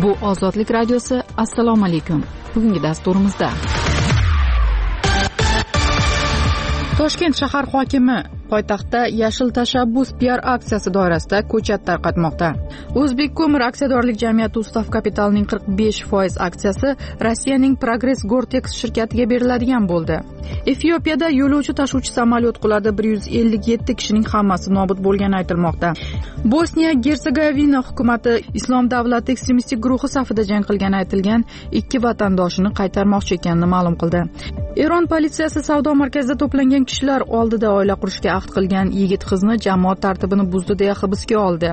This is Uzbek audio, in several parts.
Bu Ozodlik radiosi. Assalomu alaykum. Bugungi dasturimizda Toshkent shahar hokimi poytaxtda yashil tashabbus PR aksiyasi doirasida ko'chat tarqatmoqda. O'zbek ko'mir aksiyadorlik jamiyati ustav kapitalining 45% aksiyasi Rossiyaning Progress Gortex shirkatiga beriladigan bo'ldi. Efiopiyada yo'lovchi tashuvchi samolyot quladi, 157 kishining hammasi nobud bo'lgani aytilmoqda. Bosniya Gersegovina hukumati Islom davlati ekstremistik guruhi safida jang qilgani aytilgan 2 vatandoshini qaytarmoqchi ekanini ma'lum qildi. Eron politsiyasi savdo markazida to'plangan kishilar oldida oila qurishga ahd qilgan yigit qizni jamoat tartibini buzdi deya hibsga oldi.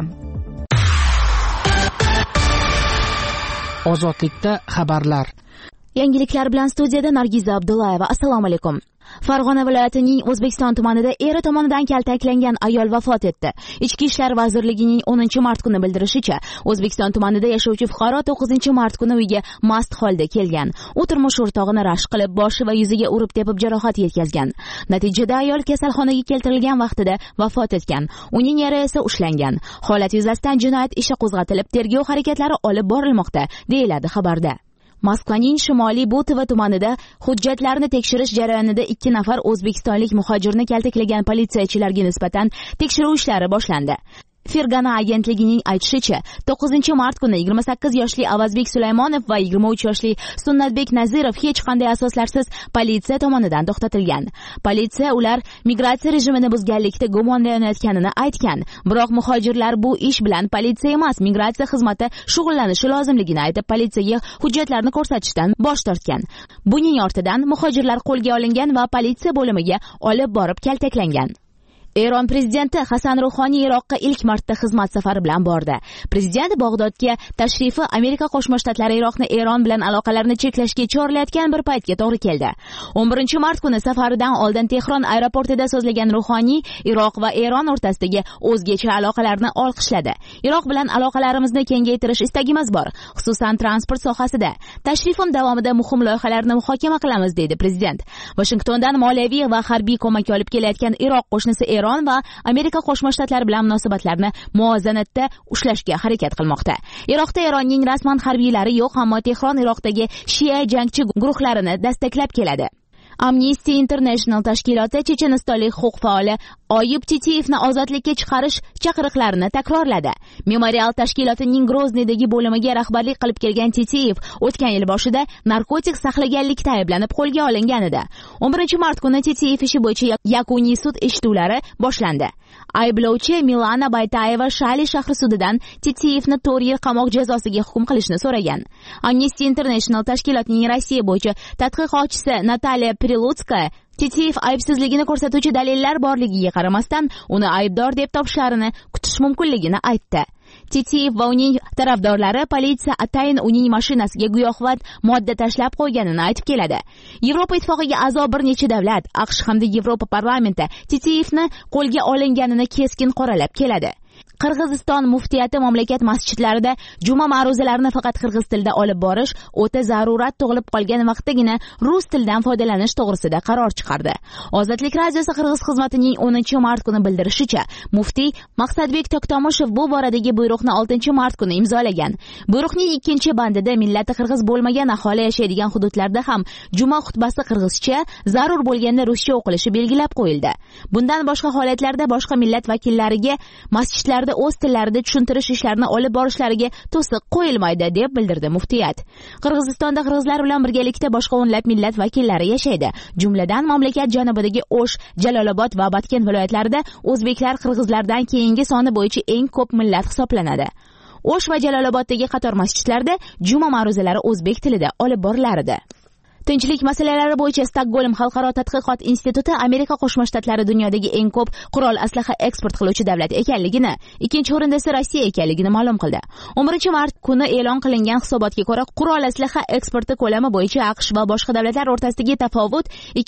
Ozodlikda xabarlar. Yangiliklar bilan studiyada Nargiza Abdullayeva. Assalomu alaykum. Farg'ona viloyatining O'zbekiston tumanida eri tomonidan kaltaklangan ayol vafot etdi. Ichki ishlar vazirligining 10-mart kuni bildirishicha, O'zbekiston tumanida yashovchi fuqaro 9-mart kuni uyga mast holda kelgan. U turmush o'rtog'ini rashk qilib, boshi va yuziga urib tepib jarohat yetkazgan. Natijada ayol kasalxonaga keltirilgan vaqtida vafot etgan. Uning eri esa ushlangan. Holat yuzasidan jinoyat ishi qo'zg'atilib, tergov harakatlari olib borilmoqda, deyiladi xabarda. Moskvaning shimoliy Butova tumanida hujjatlarni tekshirish jarayonida 2 nafar o'zbekistonlik muhojirni kaltaklagan politsiyachilarga nisbatan tekshiruv ishlari boshlandi. Fergana agentligining aytishicha, 9-mart kuni 28 yoshli Avazbek Sulaymonov va 23 yoshli Sunnatbek Nazirov hech qanday asoslarsiz politsiya tomonidan to'xtatilgan. Politsiya ular migratsiya rejimini buzganlikda gumonlanayotganini aytgan, biroq muhojirlar bu ish bilan politsiya emas, migratsiya xizmati shug'ullanishi lozimligini aytib, politsiyaga hujjatlarni ko'rsatishdan bosh tortgan. Buning ortidan muhojirlar qo'lga olingan va politsiya bo'limiga olib borib kaltaklangan. Eron prezidenti Hasan Ruhoniy Iroqqa ilk marta xizmat safari bilan bordi. Prezident Bag'dodga tashrifi Amerika Qo'shma Shtatlari Iroqni Eron bilan aloqalarni cheklashga chorlayotgan bir paytga to'g'ri keldi. 11-mart kuni safaridan oldin Tehron aeroportida so'zlagan Ruhoniy Iroq va Eron o'rtasidagi o'zgacha aloqalarni olqishladi. Iroq bilan aloqalarimizni kengaytirish istagimiz bor, xususan transport sohasida. Tashrifim davomida muhim loyihalarni muhokama qilamiz, dedi prezident. Washingtondan moliyaviy va harbiy ko'mak olib kelayotgan Iroq qo'shnisi Eron va Amerika Qo'shma Shtatlari bilan munosabatlarni muvozanatda ushlashga harakat qilmoqda. Iroqda Eronning rasman harbiylari yo'q, ammo Tehron Iroqdagi shia jangchi guruhlarini dastaklab keladi. Amnesty International tashkiloti chechenistonlik huquq faoli Oyib Titiyevni ozodlikka chiqarish chaqiriqlarini takrorladi. Memorial tashkilotining Groznidagi bo'limiga rahbarlik qilib kelgan Titiyev o'tgan yil boshida narkotik saqlaganlikda ayblanib qo'lga olingan edi. 11-mart kuni Titiyev ishi bo'yicha yakuniy sud eshituvlari boshlandi. Ayblovchi Milana Baytayeva Shali shahri sudidan Titiyevni 4 yil qamoq jazosiga hukm qilishni so'ragan. Amnesty International tashkilotining Rossiya bo'yicha tadqiqotchisi Nataliya Prilutskaya Titiyev aybsizligini ko'rsatuvchi dalillar borligiga qaramasdan uni aybdor deb topishlarini kutish mumkinligini aytdi. Titiyev va uning tarafdorlari politsiya atayin uning mashinasiga giyohvand modda tashlab qo'yganini aytib keladi. Yevropa ittifoqiga a'zo bir necha davlat, AQSh hamda Yevropa parlamenti Titiyevni qo'lga olinganini keskin qoralab keladi. Qirg'iziston muftiyati mamlakat masjidlarida juma ma'ruzalarini faqat qirg'iz tilida olib borish, o'ta zarurat tug'ilib qolgan vaqtdagina rus tilidan foydalanish to'g'risida qaror chiqardi. Ozodlik radiosi qirg'iz xizmatining 10-mart kuni bildirishicha, muftiy Maqsadbek Toktomushev bu boradagi buyruqni 6-mart kuni imzolagan. Buyruqning 2-bandida millati qirg'iz bo'lmagan aholi yashaydigan hududlarda ham juma xutbasi qirg'izcha, zarur bo'lganda ruscha o'qilishi belgilab qo'yildi. Bundan boshqa holatlarda boshqa millat vakillariga masjidlarda o'z tillarida tushuntirish ishlarini olib borishlariga to'siq qo'yilmaydi, deb bildirdi muftiyat. Qirg'izistonda qirg'izlar bilan birgalikda boshqa o'nlab millat vakillari yashaydi. Jumladan mamlakat janubidagi O'sh, Jalolobod va Batkent viloyatlarida o'zbeklar qirg'izlardan keyingi soni bo'yicha eng ko'p millat hisoblanadi. O'sh va Jaloloboddagi qator masjidlarda juma ma'ruzalari o'zbek tilida olib borilar edi. Tinchlik masalalari bo'yicha Stokgolm xalqaro tadqiqot instituti Amerika Qo'shma Shtatlari dunyodagi eng ko'p qurol aslaha eksport qiluvchi davlat ekanligini, ikkinchi o'rinda esa Rossiya ekanligini ma'lum qildi. 11-mart kuni e'lon qilingan hisobotga ko'ra, qurol aslaha eksporti ko'lami bo'yicha AQSh va boshqa davlatlar o'rtasidagi tafovut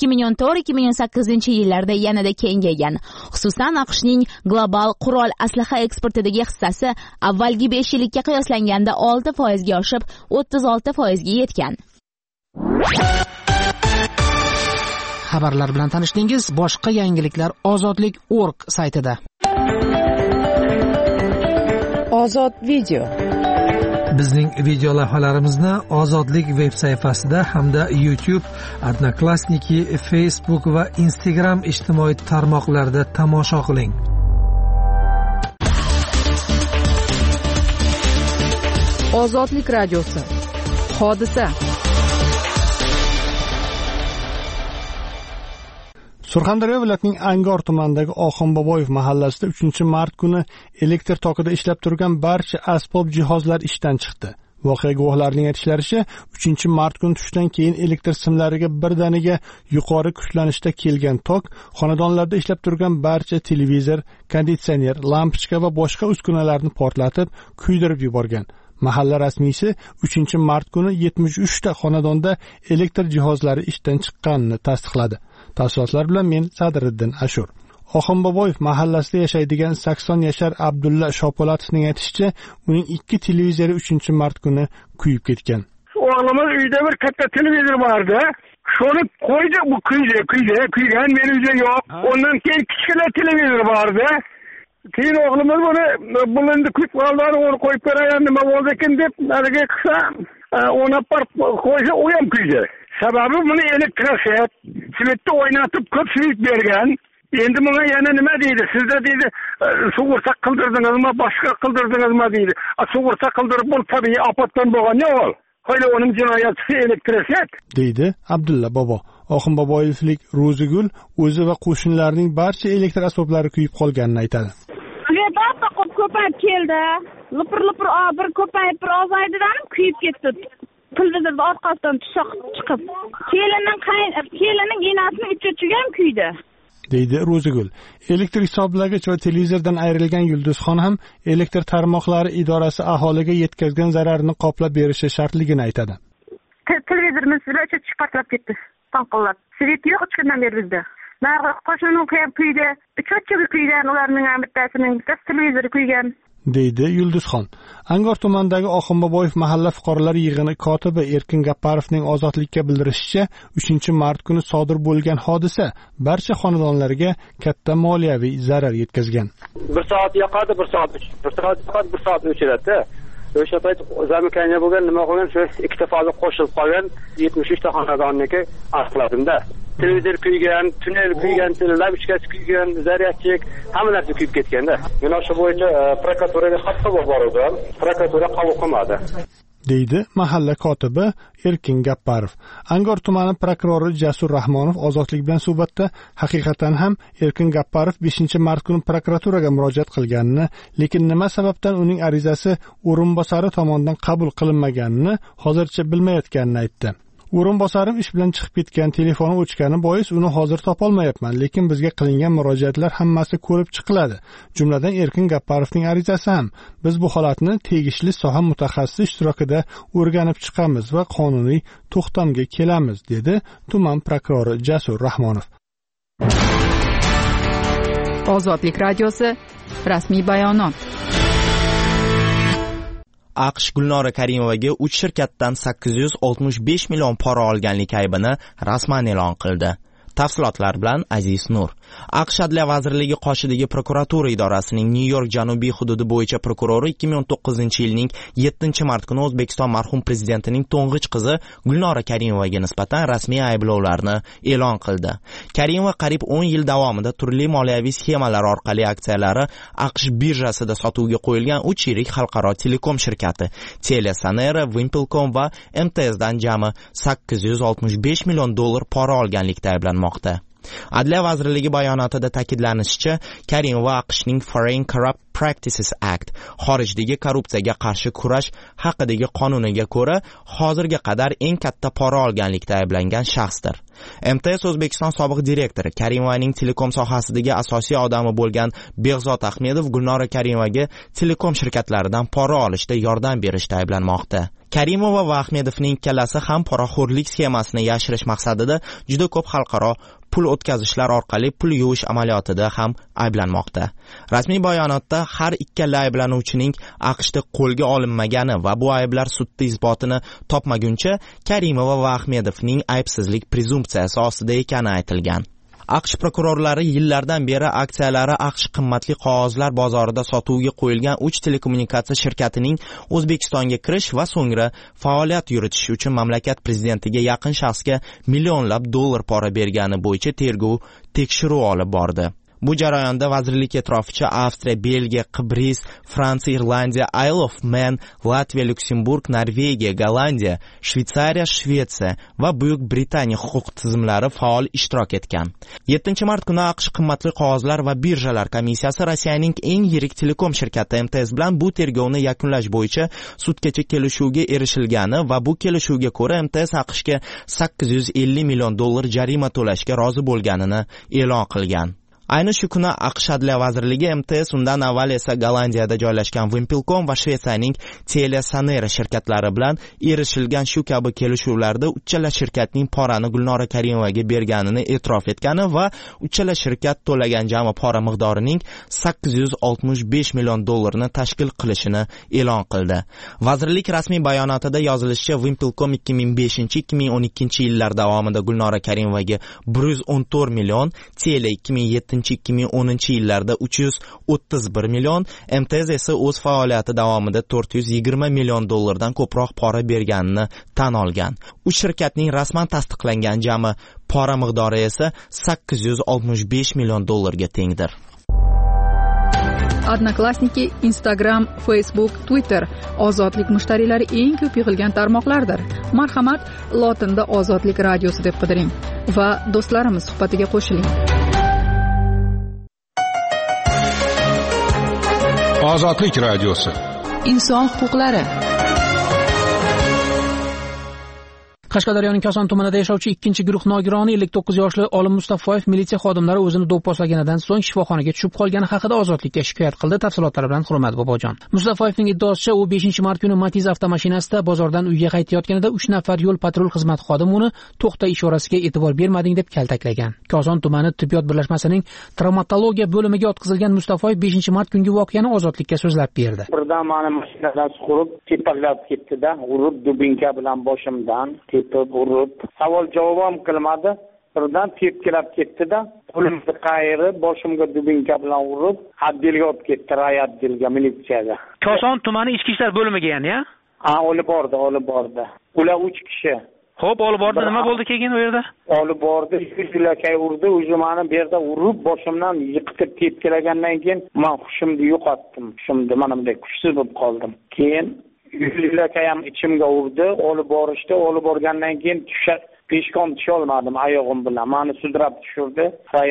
2014-2018 yillarda yanada kengaygan. Xususan, AQShning global qurol aslaha eksportidagi hissasi avvalgi 5 yillikka qiyoslanganda 6% ga oshib, 36% ga yetgan. Xabarlar bilan tanishdingiz. Boshqa yangiliklar ozodlik.org saytida. Ozod video. Bizning video lavhalarimizni Ozodlik veb sayfasida hamda YouTube, Odnoklassniki, Facebook va Instagram ijtimoiy tarmoqlarida tomosha qiling. Ozodlik radiosi. Hodisa. Surxondaryo viloyatining Angor tumanidagi Oxunboboyev mahallasida 3-mart kuni elektr tokida ishlab turgan barcha asbob jihozlar ishdan chiqdi. Voqea guvohlarining aytishlaricha, 3-mart kuni tushdan keyin elektr simlariga birdaniga yuqori kuchlanishda kelgan tok xonadonlarda ishlab turgan barcha televizor, konditsioner, lampochka va boshqa uskunalarni portlatib, kuydirib yuborgan. Mahalla rasmiysi 3-mart kuni 73 ta xonadonda elektr jihozlari ishdan chiqqanini tasdiqladi. Tafsilotlar bilan men Sadriddin Ashur. Oxunboboyev mahallasida yashaydigan 80 yashar Abdulla Shopolatovning aytishicha, uning 2 televizori 3-mart kuni kuyib ketgan. O'g'limiz uyda bir katta televizor bordi. Shuni qo'ydi, bu kuygan, men uyda yo'q. Ondan keyin kichkina televizor bordi. Keyin o'g'limiz buni endi kuyib qoldi, uni qo'yib beraman, nima bo'ldi ekan deb nariga qilsa, ona parib qo'ysa, u ham kuydi. Sababi buni elektroshet, svetni o'ynatib ko'p svet bergan. Endi bunga yana nima deydi? Sizda deydi, sug'urta qildirdingizmi, boshqa qildirdingizmi deydi. Sug'urta qildirib bu tabiiy ofatdan bo'lgan yo'q. Qo'yli uning jinoyati elektroshet deydi Abdulla bobo. Oxunboboyevlik Ro'zigul o'zi va qo'shnilarining barcha elektr asboblari kuyib qolganini aytadi. Ko'payib keldi. Lipir bir ko'payib bir ozaydidan kuyib ketdi. Televizorda orqasidan tushoq chiqib. Kelining enasining uch-uchiga ham kuydi. deydi Ro'zigul. Elektr hisoblagich va televizordan ayrilgan Yulduzxon ham elektr tarmoqlari idorasi aholiga yetkazgan zararni qoplab berishi shartligini aytadi. Televizorimiz chiqartlab ketdi. Tanqillab. Svet yo'q chiqdan beri bizda. Narga qo'shnining kuydi. Uch-uchiga kuygan, ularning ham bittasining televizori kuygan. deydi Yulduzxon. Angor tumanidagi Oxunboboyev mahalla fuqarolar yig'ini kotibi Erkin Gapparovning Ozodlikka bildirishicha, 3-mart kuni sodir bo'lgan hodisa barcha xonadonlarga katta moliyaviy zarar yetkazgan. 1 soat yoqadi, 1 soat yoqadi, 1 soat o'chiradi. O'sha payt zamikanya bo'lgan, nima qilgan, shu ikkita faza qo'shilib qolgan 73 ta xonadonniki aniqladim-da. Televizor kuygan, tunnel kuygan, lampochkasi kuygan, zaryadchik, hamma narsa kuyib ketganda. Men o'sha bo'yicha prokuraturaga xat yubordim. Prokuratura qabul qilmadi. deydi mahalla kotibi Erkin Gapparov. Angor tumani prokurori Jasur Rahmonov Ozodlik bilan suhbatda haqiqatan ham Erkin Gapparov 5-mart kuni prokuraturaga murojaat qilganini, lekin nima sababdan uning arizasi o'rinbosari tomonidan qabul qilinmaganini hozircha bilmayotganini aytdi. O'rinbosarim ish bilan chiqib ketgan, telefoni o'chgani bois uni hozir topolmayapman, lekin bizga qilingan murojaatlar hammasi ko'rib chiqiladi. Jumladan Erkin Gapparovning arizasi ham. Biz bu holatni tegishli soha mutaxassisi ishtirokida o'rganib chiqamiz va qonuniy to'xtamga kelamiz, dedi tuman prokurori Jasur Rahmonov. Ozodlik radiosi rasmiy bayonot. AQSh Gulnora Karimovaga 3 shirkatdan 865 million pora olganlik aybini rasman e'lon qildi. Tafsilotlar bilan Aziz Nur. AQSh Adliya vazirligi qoshidagi prokuratura idorasining Nyu-York janubiy hududi bo'yicha prokurori 2019-yilning 7-mart kuni O'zbekiston marhum prezidentining to'ng'ich qizi Gulnora Karimovaga nisbatan rasmiy ayblovlarni e'lon qildi. Karimova qariyb 10 yil davomida turli moliyaviy sxemalar orqali aksiyalari AQSh birjasida sotuvga qo'yilgan 3 yirik xalqaro telekom shirkati Telesanera, Wimpelcom va MTS dan jami 865 million dollar pora olganlikda ayblanmoqda. Adliya vazirligi bayonotida ta'kidlanishicha, Karimova AQShning Foreign Corrupt Practices Act, xorijdagi korrupsiyaga qarshi kurash haqidagi qonuniga ko'ra, hozirga qadar eng katta pora olganlikda ayblangan shaxsdir. MTS O'zbekiston sobiq direktori Karimovaning telekom sohasidagi asosiy odami bo'lgan Behzod Ahmedov Gulnora Karimovaga telekom shirkatlaridan pora olishda yordam berishda ayblanmoqda. Karimova va Ahmedovning ikkalasi ham poraxo'rlik sxemasini yashirish maqsadida juda ko'p xalqaro pul o'tkazishlar orqali pul yuvish amaliyotida ham ayblanmoqda. Rasmiy bayonotda har ikkala ayblanuvchining AQShda qo'lga olinmagani va bu ayblar sudda isbotini topmaguncha Karimova va Ahmedovning aybsizlik prezumpsiyasi ostida ekani aytilgan. AQSh prokurorlari yillardan beri aksiyalari AQSh qimmatli qog'ozlar bozorida sotuvga qo'yilgan 3 telekommunikatsiya shirkatining O'zbekistonga kirish va so'ngra faoliyat yuritish uchun mamlakat prezidentiga yaqin shaxsga millionlab dollar pora bergani bo'yicha tergov tekshiruv olib bordi. Bu jarayonda vazirlik e'tiroficha Avstriya, Belgiya, Qibris, Fransiya, Irlandiya, Isle of Man, Latviya, Lyuksemburg, Norvegiya, Gollandiya, Shveysariya, Shvetsiya va Buyuk Britaniya huquq tizimlari faol ishtirok etgan. 7-mart kuni AQSh qimmatli qog'ozlar va birjalar komissiyasi Rossiyaning eng yirik telekom shirkati MTS bilan bu tergovni yakunlash bo'yicha sudgacha kelishuvga erishilgani va bu kelishuvga ko'ra MTS AQShga 850 million dollar jarima to'lashga rozi bo'lganini e'lon qilgan. Ayni shu kuni AQSh Adliya vazirligi MTS undan avval esa Gollandiyada joylashgan Wimpelcom va Shvetsiyaning TeliaSonera shirkatlari bilan erishilgan shu kabi kelishuvlarda uchala shirkatning porani Gulnora Karimovaga berganini e'tirof etgani va uchala shirkat to'lagan jami pora miqdorining 865 million dollarni tashkil qilishini e'lon qildi. Vazirlik rasmiy bayonotida yozilishicha, Wimpelcom 2005-2012 yillar davomida Gulnora Karimovaga 114 million, Telia 2010 yillarda 331 million, MTS esa o'z faoliyati davomida 420 million dollardan ko'proq pora berganini tan olgan. Uch shirkatning rasman tasdiqlangan jami pora miqdori esa 865 million dollarga tengdir. Odnoklassniki, Instagram, Facebook, Twitter ozodlik mushtariylari eng ko'p yig'ilgan tarmoqlardir. Marhamat, lotinda Ozodlik radiosi deb qidiring va do'stlarimiz suhbatiga qo'shiling. Ozodlik radiosi. Inson huquqlari. Qashqadaryoning Koson tumanida yashovchi 2-guruh nogironi 59 yoshli Olim Mustafoyev militsiya xodimlari o'zini do'pposlaganidan so'ng shifoxonaga tushib qolgani haqida ozodlikka shikoyat qildi. Tafsilotlari bilan Hurmat Bobojon. Mustafoyevning iddaosicha, u 5-mart kuni Matiz avtomashinasida bozordan uyga qaytayotganida 3 nafar yo'l patrul xizmat xodimi uni to'xta ishorasiga e'tibor bermading deb kaltaklagan. Koson tumani tibbiyot birlashmasining travmatologiya bo'limiga yotqizilgan Mustafoyev 5-mart kungi voqeani ozodlikka so'zlab berdi. Birdan meni mashinadan suqurib, tepaklab ketdi-da, urib dubinka bilan boshimdan urib, savol javob ham qilmadi. Birdan tepkilab ketdi-da, qo'limni qayirib, boshimga dubinka bilan urib, Addelga olib ketdi, Rayatdelga, militsiyaga. Koson tumani ichki ishlar bo'limiga ya'ni-ya? Ha, olib bordi. Ular 3 kishi. Xo'p, olib bordi, nima bo'ldi keyin u yerda? Olib bordi, yuzlakay urdi, o'zi meni bu yerda urib, boshimdan yiqitib tepkilagandan keyin men hushimni yo'qotdim. Hushimni mana bunday kuchsiz bo'lib qoldim. Keyin yuzlakay ham ichimga urdi, olib borishdi, olib borgandan keyin peshkom tusha olmadim oyog'im bilan. Meni sudrab tushirdi,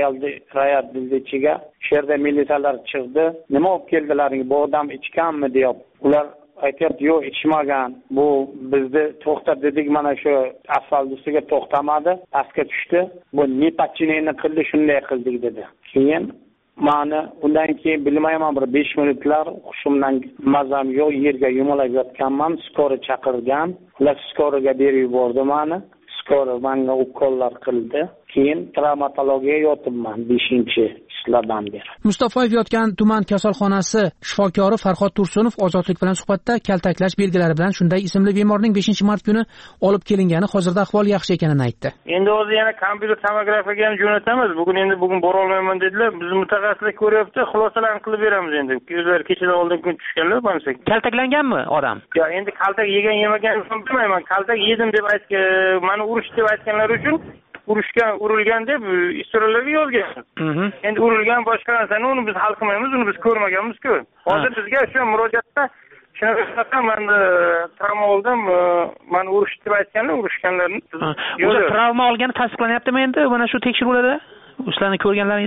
Rayatdelni ichiga. Shu yerda militsiyalar chiqdi. Nima olib keldilaring? Bu odam ichganmi deb. Ular aytib, yo'q, ichmagan. Bu bizni to'xta dedik, mana shu asfalt ustiga to'xtamadi, pastga tushdi. Bu nepatchineni qildi, shunday qildik dedi. Keyin mani undan keyin bilmayman, bir 5 minutlar hushimdan mazam yo'q, yerga yumalab yotganman. Skora chaqirgan. Ular skoraga berib yubordi meni. Skora menga ukollar qildi. Keyin travmatologiyaga yotibman 5-yillardan beri. Mustafoyev yotgan tuman kasalxonasi shifokori Farhod Tursunov ozodlik bilan suhbatda kaltaklash belgilari bilan shunday ismli bemorning 5-mart kuni olib kelingani, hozirda ahvol yaxshi ekanini aytdi. Endi o'zi yana kompyuter tomografiyaga ham jo'natamiz. Bugun bora olmayman dedilar. Biz mutaxassislar ko'ryapti, xulosalarni qilib beramiz endi. O'zlari kechadan oldin kun tushganlar bo'lsa. Kaltaklanganmi odam? Yo'q, endi kaltak yegan-yemaganini bilmayman. Kaltak yedim deb aytgan, meni urishdi deb aytganlar uchun urilgan deb istoryalarga yozgan. Endi urilgan boshqa narsani uni biz hal qilmaymiz, uni biz ko'rmaganmiz-ku. Hozir bizga shu murojaatda shunaqa meni travma oldim, meni urishdi deb aytganlar, urishganlarni. O'zi travma olgani tasdiqlanyaptimi endi mana shu tekshiruvlarda? Ularni ko'rganlaringiz?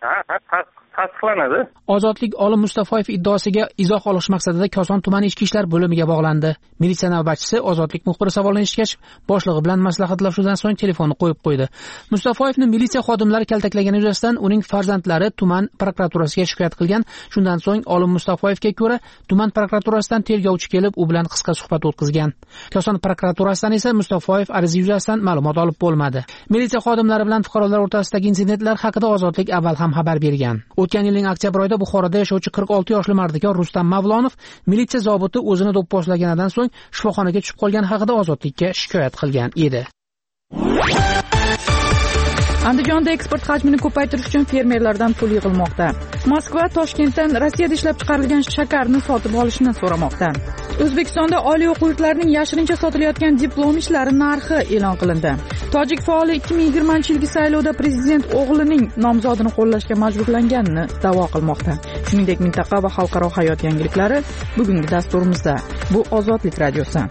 Ha, tasdiqlanadi. Ozodlik Olim Mustafoyev iddaosiga izoh olish maqsadida Koson tumani ichki ishlar bo'limiga bog'landi. Militsiya navbatchisi Ozodlik muxbiri savolini eshitgach, boshlig'i bilan maslahatlashuvdan so'ng telefonni qo'yib qo'ydi. Mustafoyevni militsiya xodimlari kaltaklagani yuzasidan uning farzandlari tuman prokuraturasiga shikoyat qilgan. Shundan so'ng Olim Mustafoyevga ko'ra, tuman prokuraturasidan tergovchi kelib, u bilan qisqa suhbat o'tkazgan. Koson prokuraturasidan esa Mustafoyev ariza yuzasidan ma'lumot olib bo'lmadi. Militsiya xodimlari bilan fuqarolar o'rtasidagi insidentlar haqida Ozodlik avval ham xabar bergan. O'tgan yilning oktyabr oyida Buxoroda yashovchi 46 yoshli mardikor Rustam Mavlonov militsiya zobiti o'zini do'pposlaganidan so'ng shifoxonaga tushib qolgani haqida Ozodlikka shikoyat qilgan edi. Andijonda eksport hajmini ko'paytirish uchun fermerlardan pul yig'ilmoqda. Moskva Toshkentdan Rossiyada ishlab chiqarilgan shakarni sotib olishni so'ramoqda. O'zbekistonda oliy o'quv yurtlarining yashirincha sotilayotgan diplom ishlari narxi e'lon qilindi. Tojik faoli 2020-yilgi saylovda prezident o'g'lining nomzodini qo'llashga majburlanganini da'vo qilmoqda. Shuningdek, mintaqa va xalqaro hayot yangiliklari bugungi dasturimizda. Bu Ozodlik radiosi.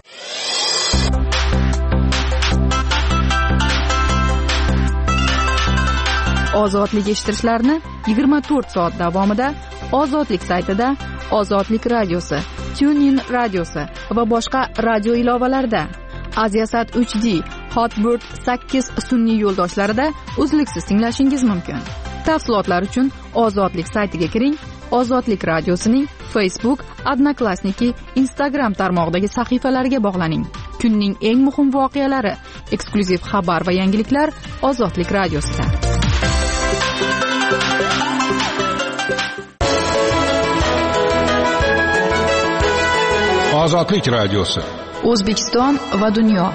Ozodlik eshittirishlarni 24 soat davomida Ozodlik saytida, Ozodlik radiosi, TuneIn radiosi va boshqa radio ilovalarida, Aziasat 3D, Hotbird 8 sun'iy yo'ldoshlarida uzluksiz tinglashingiz mumkin. Tafsilotlar uchun Ozodlik saytiga kiring. Ozodlik radiosining Facebook, Odnoklassniki, Instagram tarmog'idagi sahifalariga bog'laning. Kunning eng muhim voqealari, eksklyuziv xabar va yangiliklar Ozodlik radiosida. Ozodlik radiosi. O'zbekiston va dunyo.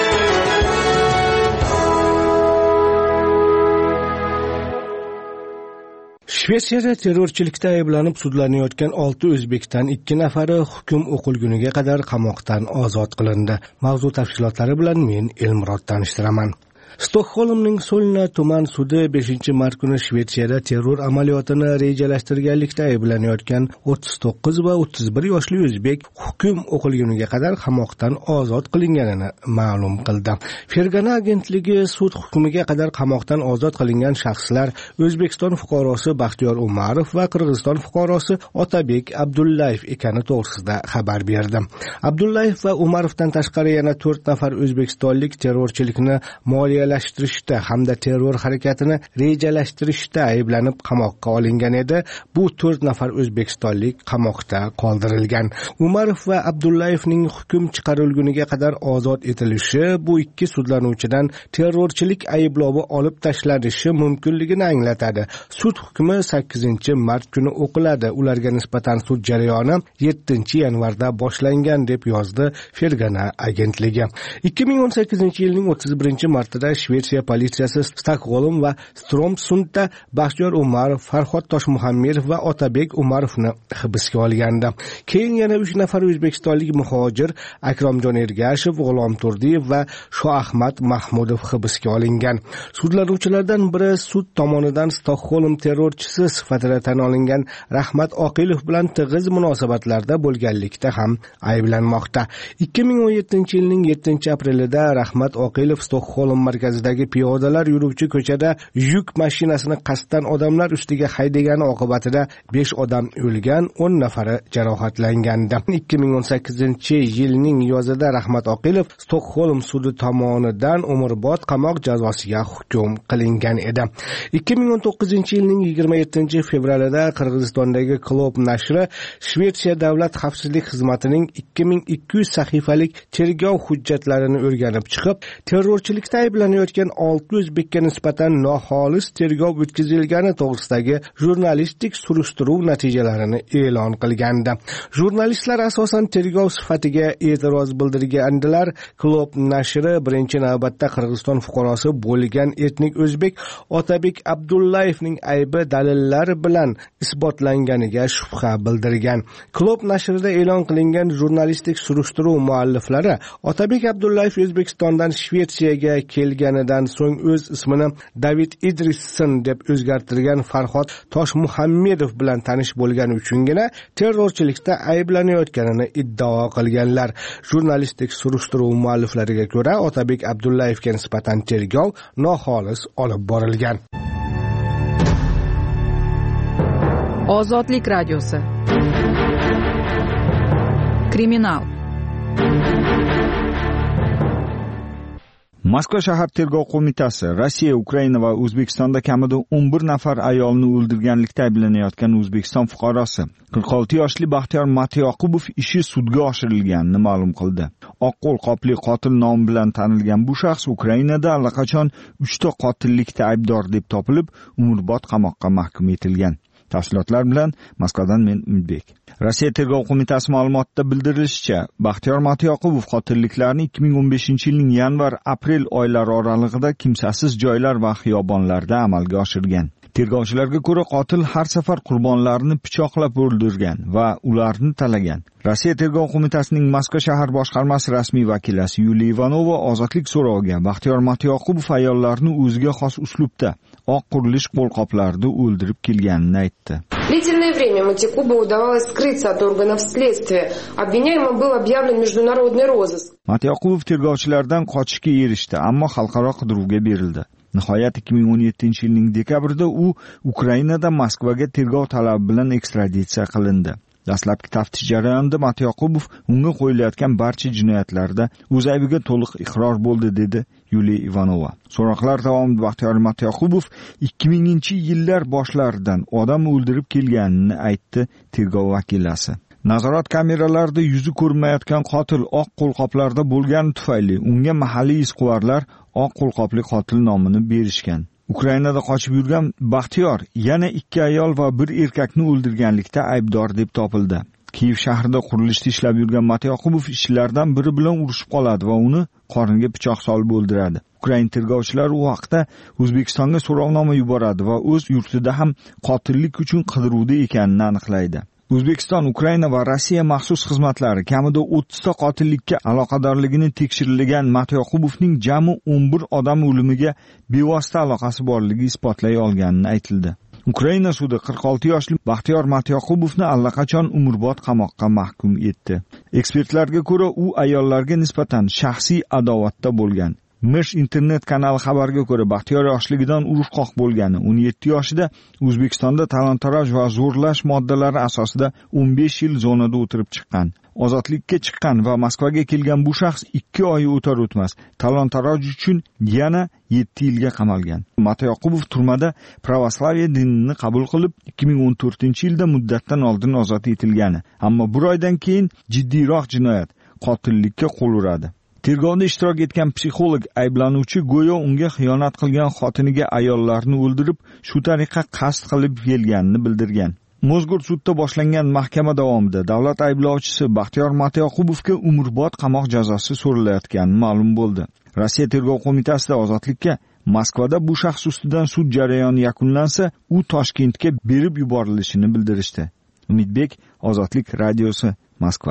Shvetsiyada terrorchilikda ayblanib sudlanayotgan 6 o'zbekdan 2 nafari hukm o'qilguniga qadar qamoqdan ozod qilindi. Mavzu tafsilotlari bilan men Elmurod tanishtiraman. Stokholmning Solna tuman sudi 5-mart kuni Shvetsiyada terror amaliyotini rejalashtirganlikda ayblanayotgan 39 va 31 yoshli o'zbek hukm o'qilguniga qadar qamoqdan ozod qilinganini ma'lum qildi. Fergana agentligi sud hukmiga qadar qamoqdan ozod qilingan shaxslar O'zbekiston fuqarosi Baxtiyor Umarov va Qirg'iziston fuqarosi Otabek Abdullayev ekani to'g'risida xabar berdi. Abdullayev va Umarovdan tashqari yana 4 nafar o'zbekistonlik terrorchilikni moliyalashtirishda hamda terror harakatini rejalashtirishda ayblanib qamoqqa olingan edi. Bu 4 nafar o'zbekistonlik qamoqda qoldirilgan. Umarov va Abdullayevning hukm chiqarilguniga qadar ozod etilishi bu ikki sudlanuvchidan terrorchilik ayblovi olib tashlanishi mumkinligini anglatadi. Sud hukmi 8-mart kuni o'qiladi. Ularga nisbatan sud jarayoni 7-yanvarda boshlangan deb yozdi Fergana agentligi. 2018-yilning 31-martida Shvetsiya politsiyasi Stokholm va Stromsundda Baxtiyor Umarov, Farhod Toshmuhammedov va Otabek Umarovni hibsga olgandi. Keyin yana 3 nafar o'zbekistonlik muhojir Akromjon Ergashev, G'ulom Turdiyev va Shoahmad Mahmudov hibsga olingan. Sudlanuvchilardan biri sud tomonidan Stokholm terrorchisi sifatida tan olingan Rahmat Oqilov bilan tig'iz munosabatlarda bo'lganlikda ham ayblanmoqda. 2017-yilning 7-aprelida Rahmat Oqilov Stokholm markazidagi piyodalar yuruvchi ko'chada yuk mashinasini qasddan odamlar ustiga haydagani oqibatida 5 odam o'lgan, 10 nafari jarohatlangandi. 2018-yilning yozida Rahmat Oqilov Stokholm sudi tomonidan umrbod qamoq jazosiga hukm qilingan edi. 2019-yilning 27-fevralida Qirg'izistondagi Klob nashri Shvetsiya davlat xavfsizlik xizmatining 2200 sahifalik tergov hujjatlarini o'rganib chiqib, terrorchilikda ayblanayotgan 6 o'zbekka nisbatan noxolis tergov o'tkazilgani to'g'risidagi jurnalistik surishtiruv natijalarini e'lon qilgandi. Jurnalistlar asosan tergov sifatiga e'tiroz bildirgandilar. Klob nashri birinchi navbatda Qirg'iziston fuqarosi bo'lgan etnik o'zbek Otabek Abdullayevning aybi dalillar bilan isbotlanganiga shubha bildirgan. Klob nashrida e'lon qilingan jurnalistik surishtiruv mualliflari Otabek Abdullayev O'zbekistondan Shvetsiyaga kelganidan so'ng o'z ismini David Idrisson deb o'zgartirgan Farhod Toshmuhammedov bilan tanish bo'lgani uchungina terrorchilikda ayblanayotganini iddao qilganlar. Jurnalistik surishtiruv mualliflariga ko'ra, Otabek Abdullayevga nisbatan tergov noxolis olib borilgan. Ozodlik radiosi. Kriminal. Moskva shahar tergov qo'mitasi Rossiya, Ukraina va O'zbekistonda kamida 11 nafar ayolni o'ldirganlikda ayblanayotgan O'zbekiston fuqarosi 46 yoshli Baxtiyor Matyoqubov ishi sudga oshirilganini ma'lum qildi. Oqqo'l qopli qotil nomi bilan tanilgan bu shaxs Ukrainada allaqachon 3 ta qotillikda aybdor deb topilib, umrbod qamoqqa mahkum etilgan. Tafsilotlar bilan Moskvadan men Umidbek. Rossiya tergov qo'mitasi ma'lumotida bildirilishicha, Baxtiyor Matiyoqubov qotilliklarni 2015-yilning yanvar-aprel oylari oralig'ida kimsasiz joylar va xiyobonlarda amalga oshirgan. Tergovchilarga ko'ra, qotil har safar qurbonlarni pichoqlab o'ldirgan va ularni talagan. Rossiya tergov qo'mitasining Moskva shahar boshqarmasi rasmiy vakilasi Yuliya Ivanova ozodlik so'roviga Baxtiyor Matiyoqubov ayollarni o'ziga xos uslubda oq qurilish qo'lqoplarida o'ldirib kelganini aytdi. Длительное время Матикубу удавалось скрыться от органов следствия. Обвиняемым был объявлен международный розыск. Matiyoqubov tergovchilardan qochishga erishdi, ammo xalqaro qidiruvga berildi. Nihoyat 2017-yilning dekabrida u Ukrainada Moskvaga tergov talabi bilan ekstraditsiya qilindi. Dastlabki taftish jarayonida Matiyoqubov unga qo'yilayotgan barcha jinoyatlarda o'z aybiga to'liq iqror bo'ldi, dedi Yuliya Ivanova. So'roqlar davomida Baxtiyor Matiyoqubov 2000-yillar boshlaridan odam o'ldirib kelganini aytdi tergov vakilasi. Nazorat kameralarida yuzi ko'rinmayotgan qotil oq qo'lqoplarda bo'lgani tufayli unga mahalliy izquvarlar oq qo'lqopli qotil nomini berishgan. Ukrainada qochib yurgan Baxtiyor yana 2 ayol va 1 erkakni o'ldirganlikda aybdor deb topildi. Kiyev shahrida qurilishda ishlab yurgan Matiyoqubov ishchilardan biri bilan urushib qoladi va uni qorniga pichoq solib o'ldiradi. Ukraina tergovchilari u haqda O'zbekistonga so'rovnoma yuboradi va o'z yurtida ham qotillik uchun qidiruvda ekanini aniqlaydi. O'zbekiston, Ukraina va Rossiya maxsus xizmatlari kamida 30 ta qotillikka aloqadorligini tekshirilgan Matiyoqubovning jami 11 odam o'limiga bevosita aloqasi borligi isbotlay olganini aytildi. Ukraina sudi 46 yoshli Baxtiyor Matiyoqubovni allaqachon umrbod qamoqqa mahkum etdi. Ekspertlarga ko'ra, u ayollarga nisbatan shaxsiy adovatda bo'lgan. Mish internet kanali xabarga ko'ra, Baxtiyor yoshligidan urushqoq bo'lgani, 17 yoshida O'zbekistonda talon-taroj va zo'rlash moddalari asosida 15 yil zonada o'tirib chiqqan. Ozodlikka chiqqan va Moskvaga kelgan bu shaxs 2 oy o'tar o'tmas talon-taroj uchun yana 7 yilga qamalgan. Matiyoqubov turmada pravoslaviya dinini qabul qilib, 2014-yilda muddatdan oldin ozod etilgani, ammo bir oydan keyin jiddiyroq jinoyat, qotillikka qo'l uradi. Tergovda ishtirok etgan psixolog ayblanuvchi go'yo unga xiyonat qilgan xotiniga ayollarni o'ldirib, shu tariqa qasd qilib kelganini bildirgan. Mozgur sudda boshlangan mahkama davomida davlat ayblovchisi Baxtiyor Matiyoqubovga umrbod qamoq jazosi so'ralayotgani ma'lum bo'ldi. Rossiya tergov qo'mitasida ozodlikka Moskvada bu shaxs ustidan sud jarayoni yakunlansa, u Toshkentga berib yuborilishini bildirishdi. Umidbek, Ozodlik radiosi, Moskva.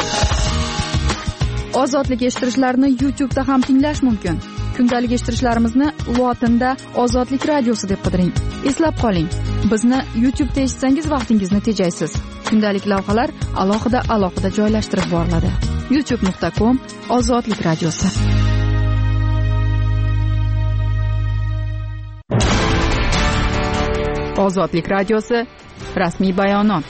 Ozodlik eshittirishlarni YouTube'da ham tinglash mumkin. Kundalik eshittirishlarimizni lotinda Ozodlik radiosi deb qidiring. Eslab qoling, bizni YouTube'da eshitsangiz vaqtingizni tejaysiz. Kundalik lavhalar alohida joylashtirib boriladi. youtube.com/Ozodlik radiosi. Ozodlik radiosi rasmiy bayonot.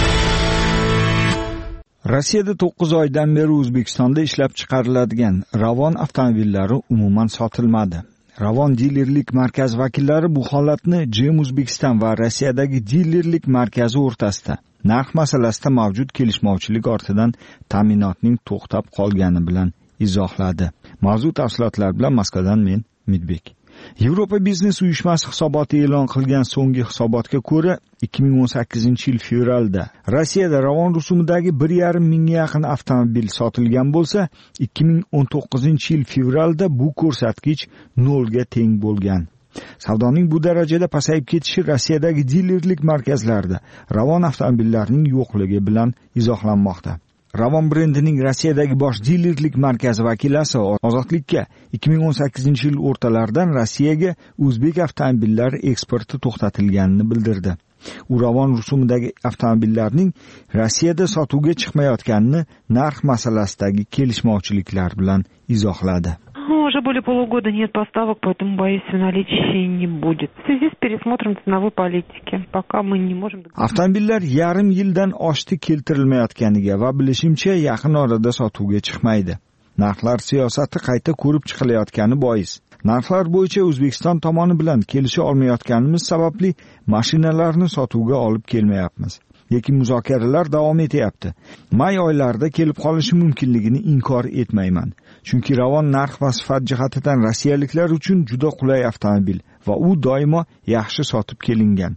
Rossiyada 9 oydan beri O'zbekistonda ishlab chiqariladigan Ravon avtomobillari umuman sotilmadi. Ravon dilerlik markaz vakillari bu holatni GM O'zbekiston va Rossiyadagi dilerlik markazi o'rtasida narx masalasida mavjud kelishmovchilik ortidan ta'minotning to'xtab qolgani bilan izohladi. Mavzu tafsilotlar bilan Moskvadan men Umidbek. Yevropa biznes uyushmasi hisoboti e'lon qilgan so'nggi hisobotga ko'ra 2018-yil fevralda Rossiyada Ravon rusumidagi 1,5 mingga yaqin avtomobil sotilgan bo'lsa, 2019-yil fevralda bu ko'rsatkich 0 ga teng bo'lgan. Savdoning bu darajada pasayib ketishi Rossiyadagi dilerlik markazlarida Ravon avtomobillarining yo'qligi bilan izohlanmoqda. Ravon brendining Rossiyadagi bosh dilerlik markazi vakilasi Ozodlikka 2018-yil o'rtalaridan Rossiyaga o'zbek avtomobillari eksporti to'xtatilganini bildirdi. U Ravon rusumidagi avtomobillarning Rossiyada sotuvga chiqmayotganini narx masalasidagi kelishmovchiliklar bilan izohladi. Уже более полугода нет поставок, поэтому, боюсь, наличия не будет. В связи с пересмотром ценовой политики, пока мы не можем... Avtomobillar yarim yildan oshdi keltirilmayotganiga va bilishimcha yaqin orada sotuvga chiqmaydi. Narxlar siyosati qayta ko'rib chiqilayotgani bois. Narxlar bo'yicha O'zbekiston tomoni bilan kelisha olmayotganimiz sababli mashinalarni sotuvga olib kelmayapmiz. Lekin muzokaralar davom etyapti. May oylarida kelib qolishi mumkinligini inkor etmayman. Chunki Ravon narx va sifat jihatidan rossiyaliklar uchun juda qulay avtomobil va u doimo yaxshi sotib kelingan.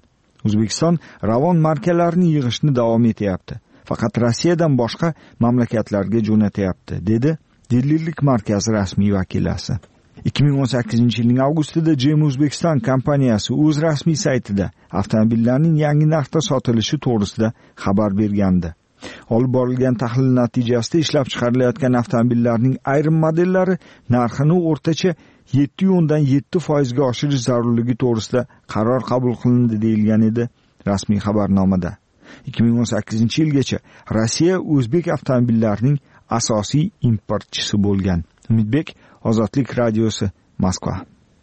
O'zbekiston ravon markalarini yig'ishni davom etyapti. Faqat Rossiyadan boshqa mamlakatlarga jo'natyapti, dedi Dillilik markazi rasmiy vakilasi. 2018-yilning avgustida GM Uzbekistan kompaniyasi o'z rasmiy saytida avtomobillarning yangi narxda sotilishi to'g'risida xabar bergandi. Olib borilgan tahlil natijasida ishlab chiqarilayotgan avtomobillarning ayrim modellari narxini o'rtacha 7.7% ga oshirish zarurligi to'g'risida qaror qabul qilindi deyilgan edi rasmiy xabarnomada. 2018-yilgacha Rossiya o'zbek avtomobillarining asosiy importchisi bo'lgan. Umidbek, Ozodlik radiosi, Moskva.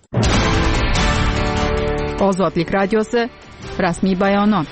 Ozodlik radiosi rasmiy bayonot.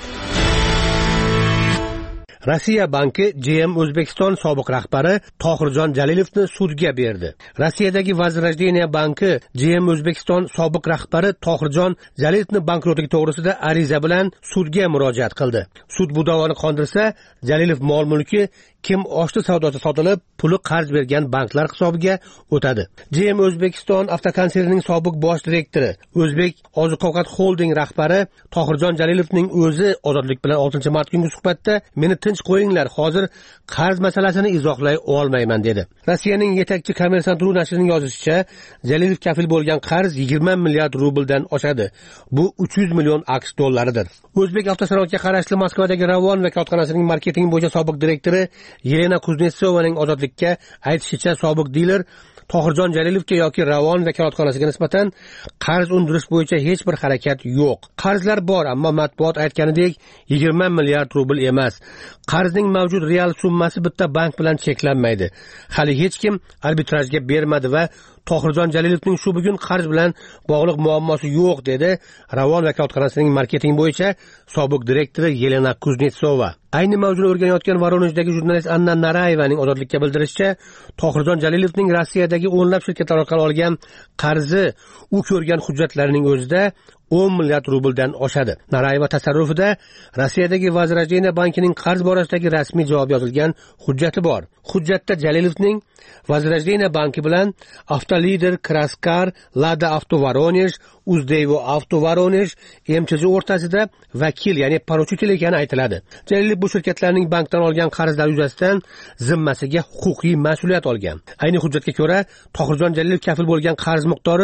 Rossiya banki GM O'zbekiston sobiq rahbari Tohirjon Jalilovni sudga berdi. Rossiyadagi Возрождение banki GM O'zbekiston sobiq rahbari Tohirjon Jalilovni bankrotligi to'g'risida ariza bilan sudga murojaat qildi. Sud bu da'voni qondirsa, Jalilov mol-mulki kim oshti savdosi sotilib, puli qarz bergan banklar hisobiga o'tadi. GM O'zbekiston avtokonsernining sobiq bosh direktori, O'zbek oziq-ovqat holding rahbari Tohirjon Jalilovning o'zi Ozodlik bilan 6-mart kungi suhbatda meni tinch qo'yinglar, hozir qarz masalasini izohlay olmayman dedi. Rossiyaning yetakchi Kommersant.ru nashrining yozishicha, Jalilov kafil bo'lgan qarz 20 milliard rubldan oshadi. Bu 300 million AQSh dollaridir. O'zbek avtosanoatga qarashli Moskvadagi Ravon vakolatxonasining marketing bo'yicha sobiq direktori Yelena Kuznetsovaning Ozodlikka aytishicha, sobiq diler Tohirjon Jalilovga yoki Ravon vakolatxonasiga nisbatan qarz undirish bo'yicha hech bir harakat yo'q. Qarzlar bor, ammo matbuot aytganidek 20 milliard rubl emas. Qarzning mavjud real summasi bitta bank bilan cheklanmaydi. Hali hech kim arbitrajga bermadi va Tohirjon Jalilovning shu bugun qarz bilan bog'liq muammosi yo'q, dedi Ravon vakolatxonasining marketing bo'yicha sobiq direktori Yelena Kuznetsova. Ayni mavzuni o'rganayotgan Voronejdagi jurnalist Anna Narayevaning Ozodlikka bildirishicha, Tohirjon Jalilovning Rossiyadagi o'nlab shirkatlar orqali olgan qarzi u ko'rgan hujjatlarining o'zida 10 milliard rubldan oshadi. Narayeva tasarrufida Rossiyadagi Возрождение bankining qarz borasidagi rasmiy javob yozilgan hujjati bor. Hujjatda Jalilovning Возрождение banki bilan Avtolider, Kraskar, Lada Avto Voronej, Uzdevo Avto Voronej, MCZ o'rtasida vakil, ya'ni poruchitel ekani aytiladi. Jalilov bu shirkatlarning bankdan olgan qarzlar yuzasidan zimmasiga huquqiy mas'uliyat olgan. Ayni hujjatga ko'ra, Tohirjon Jalilov kafil bo'lgan qarz miqdori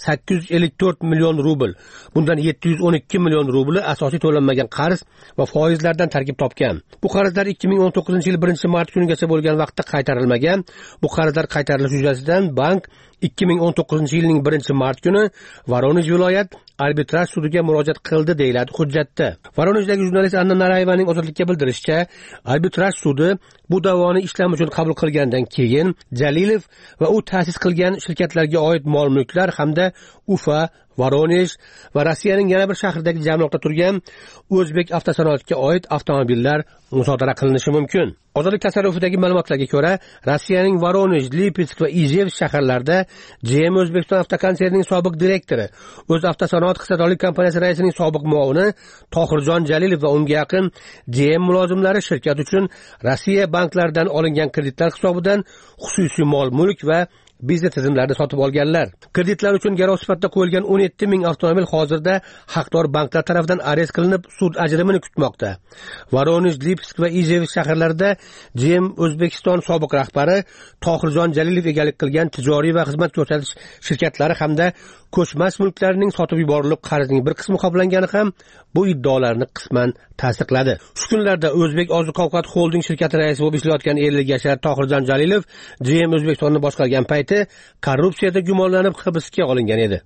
854 million rubl. Bundan 712 million rubli asosiy to'lanmagan qarz va foizlardan tarkib topgan. Bu qarzlar 2019-yil 1-mart kunigacha bo'lgan vaqtda qaytarilmagan. Bu qarzlar qaytarilishi yuzasidan bank 2019-yilning 1-mart kuni Voronej viloyat arbitraj sudiga murojaat qildi, deyiladi hujjatda. Voronejdagi jurnalist Anna Narayevaning Ozodlikka bildirishicha, arbitraj sudi bu da'voni ishlam uchun qabul qilgandan keyin Jalilov va u ta'sis qilgan shirkatlarga oid mol-mulklar hamda Ufa, Voronej va Rossiyaning yana bir shahridagi jamliqda turgan o'zbek avtosanoatiga oid avtomobillar musodara qilinishi mumkin. Ozodlik tasarrufidagi ma'lumotlarga ko'ra, Rossiyaning Voronej, Lipetsk va Ijev shaharlarida GM O'zbekiston avtokonsernining sobiq direktori, o'z avtosanoat hissadorlik kompaniyasi raisining sobiq muavini Tohirjon Jalilov va unga yaqin GM mulozimlari shirkat uchun Rossiya banklaridan olingan kreditlar hisobidan xususiy mol-mulk va biznes tizimlarini sotib olganlar. Kreditlar uchun garov sifatida qo'yilgan 17 ming avtomobil hozirda haqdor banklar tomonidan arest qilinib, sud ajrimini kutmoqda. Voronej, Lipetsk va Ijev shaharlarida GM O'zbekiston sobiq rahbari Tohirjon Jalilov egalik qilgan tijoriy va xizmat ko'rsatish shirkatlari hamda ko'chmas mulklarining sotib yuborilib, qarzning bir qismi qoplangani ham bu iddaolarni qisman tasdiqladi. Shu kunlarda O'zbek oziq-ovqat holding shirkati raisi bo'lib ishlayotgan 50 yashar Tohirjon Jalilov GM O'zbekistonni boshqargan payti korrupsiyada gumonlanib hibsga olingan edi.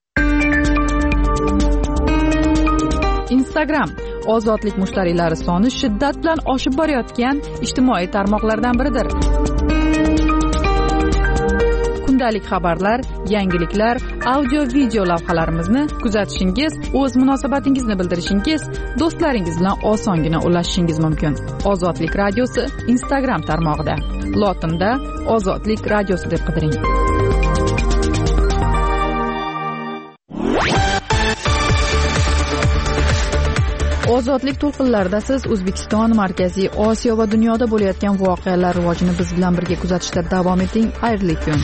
Instagram ozodlik mushtariylari soni shiddat bilan oshib borayotgan ijtimoiy tarmoqlardan biridir. Kundalik xabarlar, yangiliklar, audio-video lavhalarimizni kuzatishingiz, o'z munosabatingizni bildirishingiz, do'stlaringiz bilan osongina ulashishingiz mumkin. Ozodlik radiosi Instagram tarmog'ida. Lotinda Ozodlik radiosi deb qidiring. Ozodlik to'lqinlarida siz O'zbekiston, Markaziy Osiyo va dunyoda bo'layotgan voqealar rivojini biz bilan birga kuzatishda davom eting. Xayrli kun.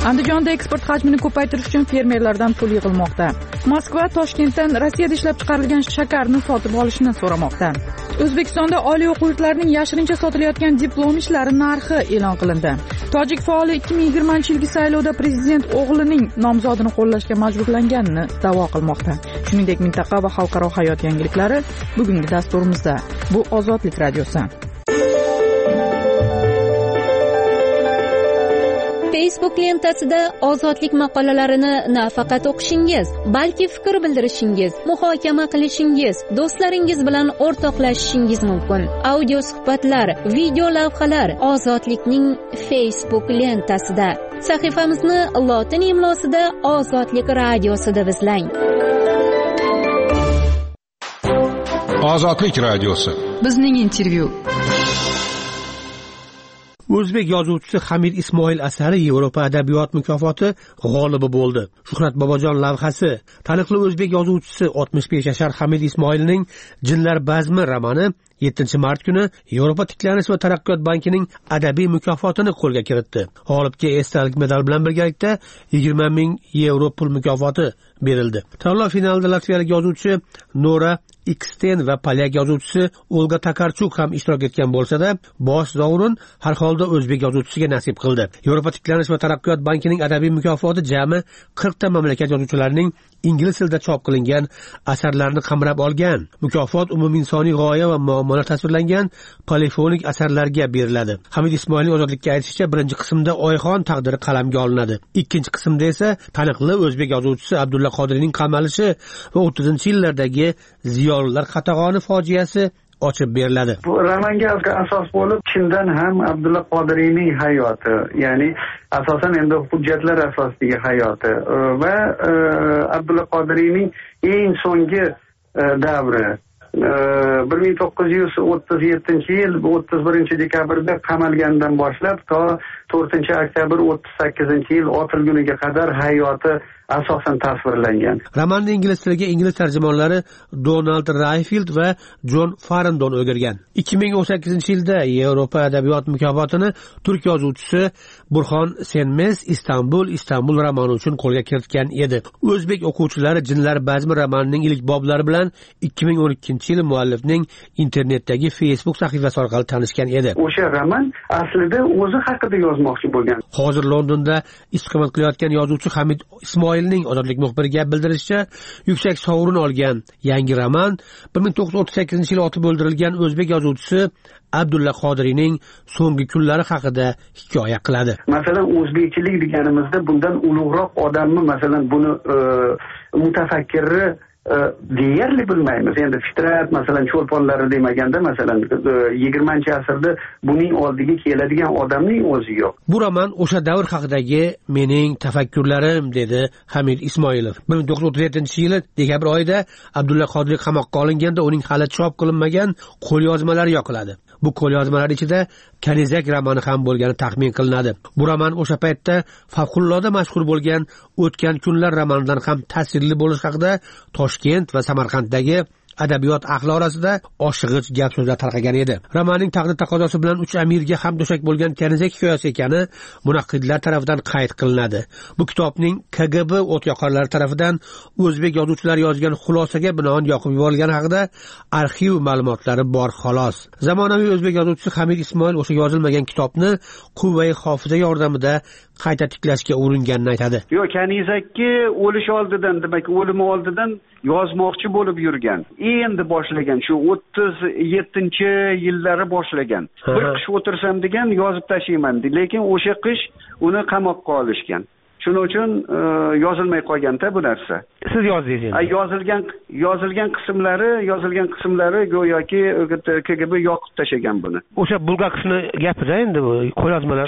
Andijonda eksport hajmini ko'paytirish uchun fermerlardan pul yig'ilmoqda. Moskva Toshkentdan Rossiyada ishlab chiqarilgan shakarni sotib olishni so'ramoqda. O'zbekistonda oliy o'quv yurtlarining yashirincha sotilayotgan diplom ishlari narxi e'lon qilindi. Tojik faoli 2020-yilgi saylovda prezident o'g'lining nomzodini qo'llashga majburlanganini da'vo qilmoqda. Shuningdek, mintaqa va xalqaro hayot yangiliklari bugungi dasturimizda. Bu Ozodlik radiosi. Facebook lentasida ozodlik maqolalarini nafaqat o'qishingiz, balki fikr bildirishingiz, muhokama qilishingiz, do'stlaringiz bilan o'rtoqlashishingiz mumkin. Audio suhbatlar, video lavhalar ozodlikning Facebook lentasida. Sahifamizni lotin imlosida Ozodlik radiosi deb izlang. Ozodlik radiosi. Bizning intervyu. O'zbek yozuvchisi Hamid Ismoil asari Yevropa adabiyot mukofoti g'olibi bo'ldi. Shuhrat Bobojon lavhasi. Taniqli o'zbek yozuvchisi 65 yashar Hamid Ismoilning Jinlar bazmi romani 7-mart kuni Yevropa tiklanish va taraqqiyot bankining adabiy mukofotini qo'lga kiritdi. G'olibga esdalik medal bilan birgalikda 20 ming yevro pul mukofoti berildi. Tanlov finalida latviyalik yozuvchi Nora Iksten va polyak yozuvchisi Olga Takarchuk ham ishtirok etgan bo'lsa-da, bosh sovrin har holda o'zbek yozuvchisiga nasib qildi. Yevropa tiklanish va taraqqiyot bankining adabiy mukofoti jami 40 ta mamlakat yozuvchilarining ingliz tilida chop qilingan asarlarini qamrab olgan. Mukofot umuminsoniy g'oya va muammolar tasvirlangan polifonik asarlarga beriladi. Hamid Ismoilning ozodlikka aytishicha, birinchi qismda Oyxon taqdiri qalamga olinadi. Ikkinchi qismda esa taniqli o'zbek yozuvchisi Abdulla Qodiriyning qamalishi va 30-yillardagi ziyolilar qatag'oni fojiasi ochib beriladi. Bu romanga asos bo'lib, chindan ham Abdulla Qodiriyning hayoti, ya'ni asosan endi hujjatlar asosidagi hayoti va Abdulla Qodiriyning eng so'nggi davri 1937-yil 31-dekabrda qamalgandan boshlab to 4-oktyabr 38-yil otilguniga qadar hayoti asosan tasvirlangan. Romanning ingliz tiliga ingliz tarjimonlari Donald Rayfield va John Farrington o'girgan. 2018-yilda Yevropa adabiyot mukofotini turk yozuvchisi Burxon Senmes Istanbul romani uchun qo'lga kiritgan edi. O'zbek o'quvchilari Jinlar bazmi romanining ilk boblari bilan 2012-yil muallifning internetdagi Facebook sahifasi orqali tanishgan edi. O'sha roman aslida o'zi haqida yozmoqchi bo'lgan. Hozir Londonda istiqomat qilayotgan yozuvchi Hamid Ismoilning ozodlik muxbiriga bildirishicha, yuksak sovrin olgan yangi roman 1938-yil otib o'ldirilgan o'zbek yozuvchisi Abdulla Qodiriyning so'nggi kunlari haqida hikoya qiladi. Masalan, o'zbekchilik deganimizda bundan ulug'roq odamni, masalan, buni mutafakkirni deyarli bilmaymiz. Endi fitrat, masalan, cho'lponlari demaganda, masalan, 20-asrda buning oldiga keladigan odamning o'zi yo'q. Bu roman o'sha davr haqidagi mening tafakkurlarim, dedi Hamid Ismoilov. 1937-yili dekabr oyida Abdulla Qodiriy qamoqqa olinganda uning hali chop qilinmagan qo'lyozmalari yoqiladi. Bu qo'lyozmalar ichida Kanizak romani ham bo'lgani taxmin qilinadi. Bu roman o'sha paytda favqulodda mashhur bo'lgan O'tgan kunlar romanidan ham ta'sirli bo'lish haqida Toshkent va Samarqanddagi adabiyot ahli orasida oshig'ich gap so'zlar tarqagan edi. Romanning taqdir taqozosi bilan 3 amirga ham do'shak bo'lgan Kanizak hikoyasi ekani munaqqidlar tomonidan qayd qilinadi. Bu kitobning KGB o'tyoqarlari tomonidan o'zbek yozuvchilari yozgan xulosaga binoan yoqib yuborilgani haqida arxiv ma'lumotlari bor xolos. Zamonaviy o'zbek yozuvchisi Hamid Ismoil o'sha yozilmagan kitobni quvvai hofiza yordamida qayta tiklashga uringanini aytadi. Yo'q, Kanizakka o'lish oldidan, demak, o'limi oldidan yozmoqchi bo'lib yurgan. Endi boshlagan, shu 37-yillari boshlagan. Bir qish o'tirsam degan, yozib tashlayman, lekin o'sha qish uni qamoqqa olishgan. Shuning uchun yozilmay qolganda bu narsa. Siz yozdingiz. Yozilgan qismlari go'yoki KGB yoqib tashagan buni. O'sha bulgar qismi gapida endi bu qo'lyozmalar.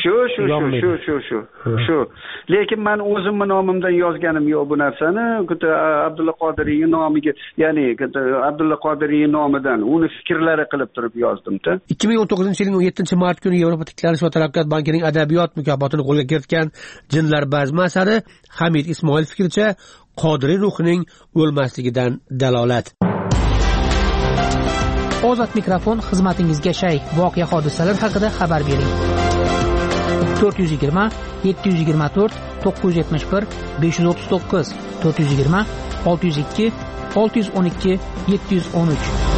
Shu. Lekin men o'zimning nomimdan yozganim yo'q bu narsani. Abdulla Qodiriyning nomiga, ya'ni Abdulla Qodiriyning nomidan uni fikrlari qilib turib yozdim-da. 2019-yilning 17-mart kuni Yevropa tiklanish va taraqqiyot bankining adabiyot mukofotini qo'lga kiritgan Jinlar bazmi asari Hamid Ismoil fikricha Qodiriy ruhining o'lmasligidan dalolat. Ozod mikrofon xizmatingizga shay. Voqea hodisalar haqida xabar bering. 420 724 971 539 420 602 612 713.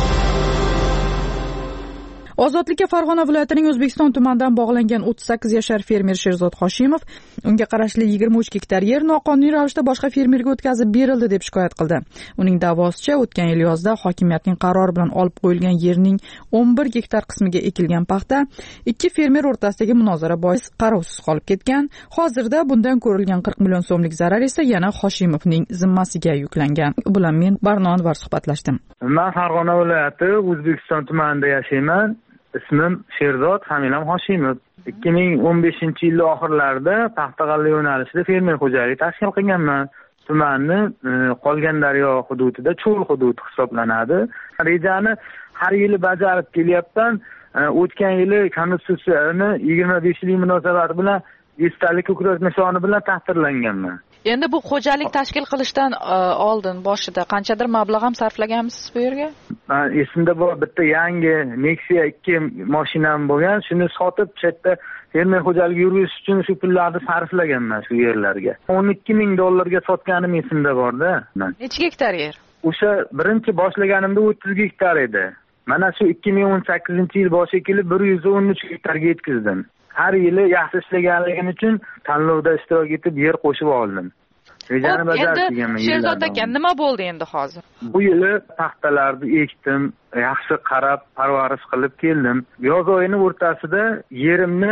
Ozodlikka Farg'ona viloyatining O'zbekiston tumanidan bog'langan 38 yashar fermer Sherzod Hoshimov unga qarashli 23 gektar yer noqonuniy ravishda boshqa fermerga o'tkazib berildi deb shikoyat qildi. Uning da'vosicha o'tgan yil yozda hokimiyatning qarori bilan olib qo'yilgan yerning 11 gektar qismiga ekilgan paxta ikki fermer o'rtasidagi munozara bois qarovsiz qolib ketgan. Hozirda bundan ko'rilgan 40 million so'mlik zarar esa yana Hoshimovning zimmasiga yuklangan. Bu bilan men Barno Anvar suhbatlashdim. Men Farg'ona viloyati O'zbekiston tumanida yashayman. Ismim Sherzod, familiyam Hoshimov. 2015-yil oxirlarida Paxtag'alla yo'nalishida fermer xo'jaligi tashkil qilganman. Tumanni Qolgandaryo hududida cho'l hudud hisoblanadi. Rejani har yili bajarib kelyapman. O'tgan yili Konstitutsiyani 25-yillik munosabati bilan esdalik ko'krak nishoni bilan taqdirlanganman. Endi bu xo'jalik tashkil qilishdan oldin boshida qanchadir mablag' ham sarflaganmisiz bu yerga? Esimda bor, bitta yangi Nexia 2 mashinam bo'lgan. Shuni sotib, chetda fermer xo'jaligi yuritish uchun shu pullarni sarflaganman shu yerlarga. $12,000 sotganim esimda bor-da. Necha gektar yer? O'sha birinchi boshlaganimda 30 gektar edi. Mana shu 2018-yil boshiga kelib 113 gektarga yetkazdim. Har yili yaxshi ishlaganligim uchun tanlovda ishtirok etib yer qo'shib oldim. Rejani bajarib kelganman. Sherzod aka, nima bo'ldi endi hozir? Bu yili paxtalarni ekdim, yaxshi qarab, parvarish qilib keldim. Yoz oyining o'rtasida yerimni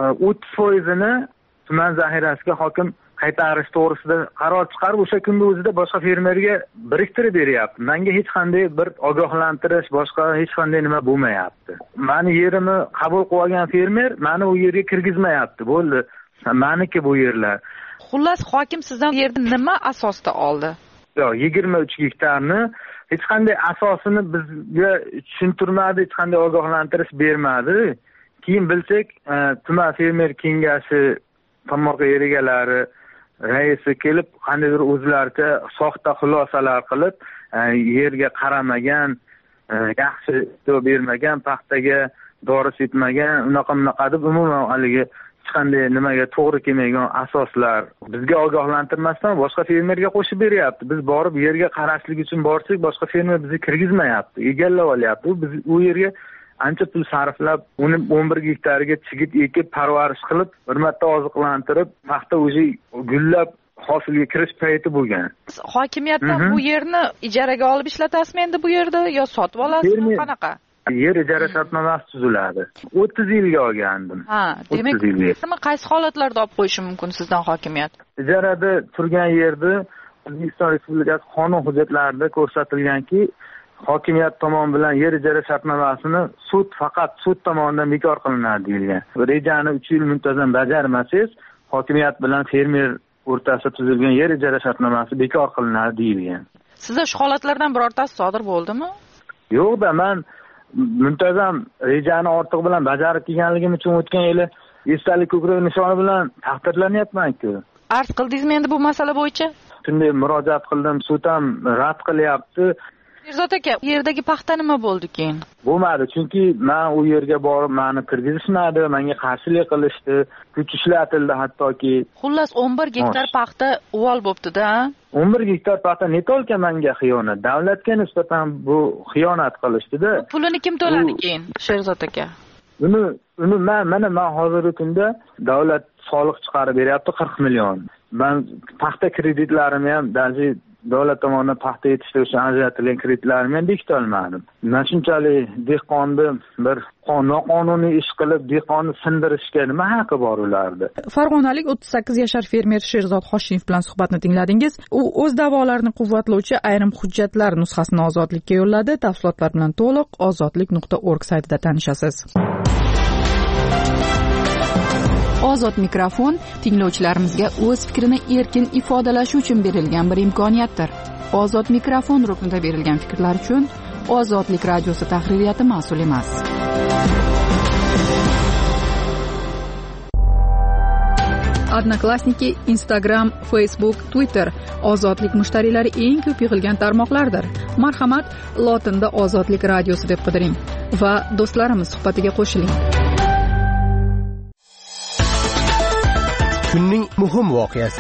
30%ni tuman zaxirasiga hokim qaytarish to'g'risida qaror chiqarib, o'sha kunning o'zida boshqa fermerga biriktirib beryapti. Menga hech qanday bir ogohlantirish, boshqa hech qanday nima bo'lmayapti. Meni yerimni qabul qilib olgan fermer meni u yerga kirgizmayapti. Bo'ldi, meniki bu yerlar. Xullas, hokim sizdan yerni nima asosda oldi? Yo'q, 23 gektarni hech qanday asosini bizga tushuntirmadi, hech qanday ogohlantirish bermadi. Keyin bilsak, tuman fermer kengashi tomorqa yer egalari raisi kelib, qandaydir o'zlaricha soxta xulosalar qilib, yerga qaramagan, yaxshi javob bermagan, paxtaga dori sepmagan, unaqa deb umuman haligi hech qanday nimaga to'g'ri kelmagan asoslar bizga ogohlantirmasdan boshqa fermerga qo'shib beryapti. Biz borib yerga qarashlik uchun borsak, boshqa fermer bizni kirgizmayapti, egallab olyapti. Biz u yerga ancha pul sarflab, uni 11 gektariga chigit ekib, parvarish qilib, bir marta oziqlantirib, paxta o'zi gullab hosilga kirish payti bo'lgan. Hokimiyatdan bu yerni ijaraga olib ishlatasizmi endi bu yerda yo sotib olasizmi, qanaqa? Yer ijara shartnomasi tuziladi. 30 yilga olgandim. Ha, demak, qaysi holatlarda olib qo'yishi mumkin sizdan hokimiyat? Ijarada turgan yerda O'zbekiston Respublikasi qonun hujjatlarida ko'rsatilganki, hokimiyat tomon bilan yer ijara shartnomasini faqat sud tomonidan bekor qilinadi deyilgan. Rejani 3 yil muntazam bajarmasangiz, hokimiyat bilan fermer o'rtasida tuzilgan yer ijara shartnomasi bekor qilinadi deyilgan. Sizda shu holatlardan birortasi sodir bo'ldimi? Yo'q-da, men muntazam rejani ortiq bilan bajarib kelganligim uchun o'tgan yili esdalik ko'krak nishoni bilan taqdirlanyapman-ku. Arz qildingizmi endi bu masala bo'yicha? Shunday murojaat qildim, sud ham rad qilyapti. Sherzod aka, yerdagi paxta nima bo'ldi keyin? Bo'lmadi, chunki men u yerga borib meni kirgizishmadi, menga qarshilik qilishdi, kuch ishlatildi hattoki. Xullas 11 gektar paxta uvol bo'pti-da. 11 gektar paxta netolka menga xiyonat. Davlatga nisbatan bu xiyonat qilishdi-da. Pulini kim to'ladi keyin, Sherzod aka? Uni men hozirgi kunda davlat soliq chiqarib beryapti 40 million. Men paxta kreditlarimni ham davlat tomonidan paxta yetishtirish uchun ajratilgan kreditlarni men bekita olmadim. Men shunchalik dehqonni bir noqonuniy ish qilib, dehqonni sindirishga nima haqqi bor ularda? Farg'onalik 38 yashar fermer Sherzod Hoshimov bilan suhbatni tingladingiz. U o'z da'volarini quvvatlovchi ayrim hujjatlar nusxasini Ozodlikka yo'lladi. Tafsilotlar bilan to'liq ozodlik.org saytida tanishasiz. Ozod mikrofon tinglovchilarimizga o'z fikrini erkin ifodalashi uchun berilgan bir imkoniyatdir. Ozod mikrofon ruknida berilgan fikrlar uchun Ozodlik radiosi tahririyati mas'ul emas. Odnoklassniki, Instagram, Facebook, Twitter Ozodlik mushtariylari eng ko'p yig'ilgan tarmoqlardir. Marhamat, lotinda Ozodlik radiosi deb qidiring va do'stlarimiz suhbatiga qo'shiling. kunning muhim voqeasi.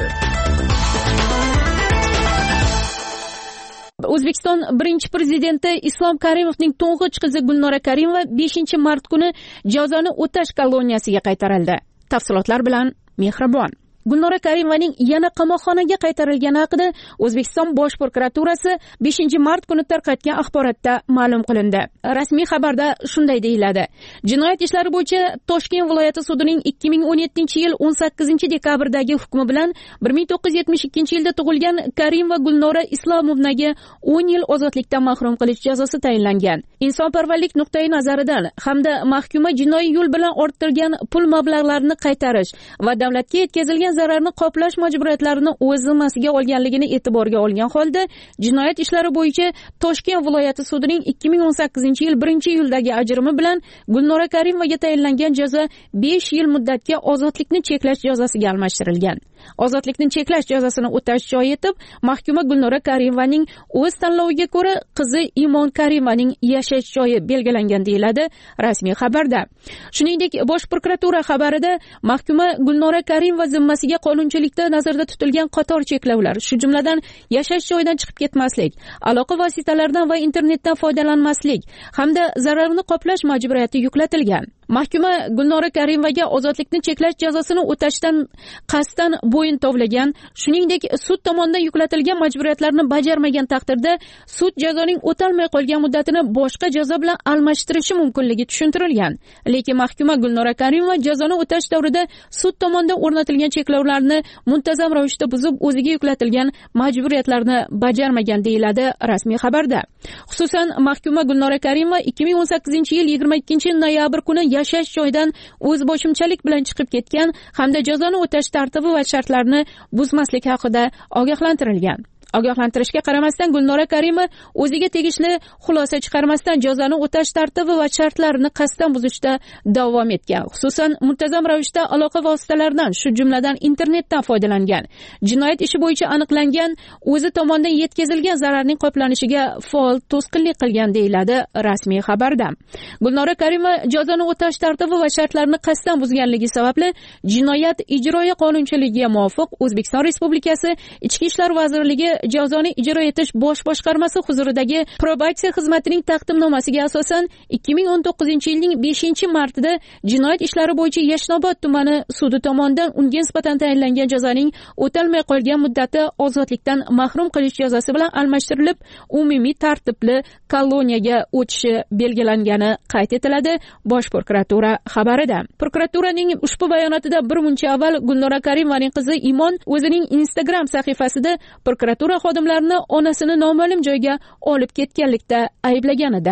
O'zbekiston birinchi prezidenti Islom Karimovning to'ng'ich qizi Gulnora Karimova 5-mart kuni jazoni o'tash koloniyasiga qaytarildi. Tafsilotlar bilan Mehribon. Gulnora Karimovaning yana qamoqxonaga qaytarilgani haqida O'zbekiston Bosh prokuraturasi 5-mart kuni tarqatgan axborotda ma'lum qilindi. Rasmiy xabarda shunday deyiladi: Jinoyat ishlari bo'yicha Toshkent viloyati sudining 2017-yil 18-dekabrdagi hukmi bilan 1972-yilda tug'ilgan Karimova Gulnora Islomovnaga 10 yil ozodlikdan mahrum qilish jazosi tayinlangan. Insonparvarlik nuqtai nazaridan hamda mahkuma jinoiy yo'l bilan orttirgan pul mablag'larini qaytarish va davlatga yetkazilgan zararni qoplash majburiyatlarini o'z zimmasiga olganligini e'tiborga olgan holda jinoyat ishlari bo'yicha Toshkent viloyati sudining 2018-yil 1-iyuldagi ajrimi bilan Gulnora Karimovaga tayinlangan jazo 5 yil muddatga ozodlikni cheklash jazosiga almashtirilgan. Ozodlikni cheklash jazosini o'tash joyi etib, mahkuma Gulnora Karimovaning o'z tanloviga ko'ra qizi Imon Karimovaning yashash joyi belgilangan deyiladi rasmiy xabarda. Shuningdek, Bosh prokuratura xabarida mahkuma Gulnora Karimova zimmasiga qonunchilikda nazarda tutilgan qator cheklovlar, shu jumladan yashash joyidan chiqib ketmaslik, aloqa vositalaridan va internetdan foydalanmaslik hamda zararni qoplash majburiyati yuklatilgan. Mahkuma Gulnora Karimovaga ozodlikni cheklash jazosini o'tashdan qasddan bo'yin tovlagan, shuningdek sud tomonidan yuklatilgan majburiyatlarni bajarmagan taqdirda sud jazoning o'talmay qolgan muddatini boshqa jazo bilan almashtirishi mumkinligi tushuntirilgan. Lekin mahkuma Gulnora Karimova jazoni o'tash davrida sud tomonidan o'rnatilgan cheklovlarni muntazam ravishda buzib, o'ziga yuklatilgan majburiyatlarni bajarmagan deyiladi rasmiy xabarda. Xususan, mahkuma Gulnora Karimova 2018-yil 22-noyabr kuni yashash joyidan o'zboshimchalik bilan chiqib ketgan hamda jazoni o'tash tartibi va shartlarini buzmaslik haqida ogohlantirilgan. Ogohlantirishga qaramasdan Gulnora Karimova o'ziga tegishli xulosa chiqarmasdan jazoni o'tash tartibi va shartlarini qasddan buzishda davom etgan. Xususan, muntazam ravishda aloqa vositalaridan, shu jumladan internetdan foydalangan. Jinoyat ishi bo'yicha aniqlangan o'zi tomonidan yetkazilgan zararning qoplanishiga faol to'sqinlik qilgan deyiladi rasmiy xabarda. Gulnora Karimova jazoni o'tash tartibi va shartlarini qasddan buzganligi sababli Jinoyat ijroiya qonunchiligiga muvofiq O'zbekiston Respublikasi Ichki ishlar vazirligi jazoni ijro etish bosh boshqarmasi huzuridagi probatsiya xizmatining taqdimnomasiga asosan 2019-yilning 5-martida jinoyat ishlari bo'yicha Yashnobod tumani sudi tomonidan unga nisbatan tayinlangan jazoning o'talmay qolgan muddati ozodlikdan mahrum qilish jazosi bilan almashtirilib, umumiy tartibli koloniyaga o'tishi belgilangani qayd etiladi Bosh prokuratura xabarida. Prokuraturaning ushbu bayonotida bir muncha avval Gulnora Karimovaning qizi Imon o'zining Instagram sahifasida prokuratura xodimlarini onasini noma'lum joyga olib ketganlikda ayblagan edi.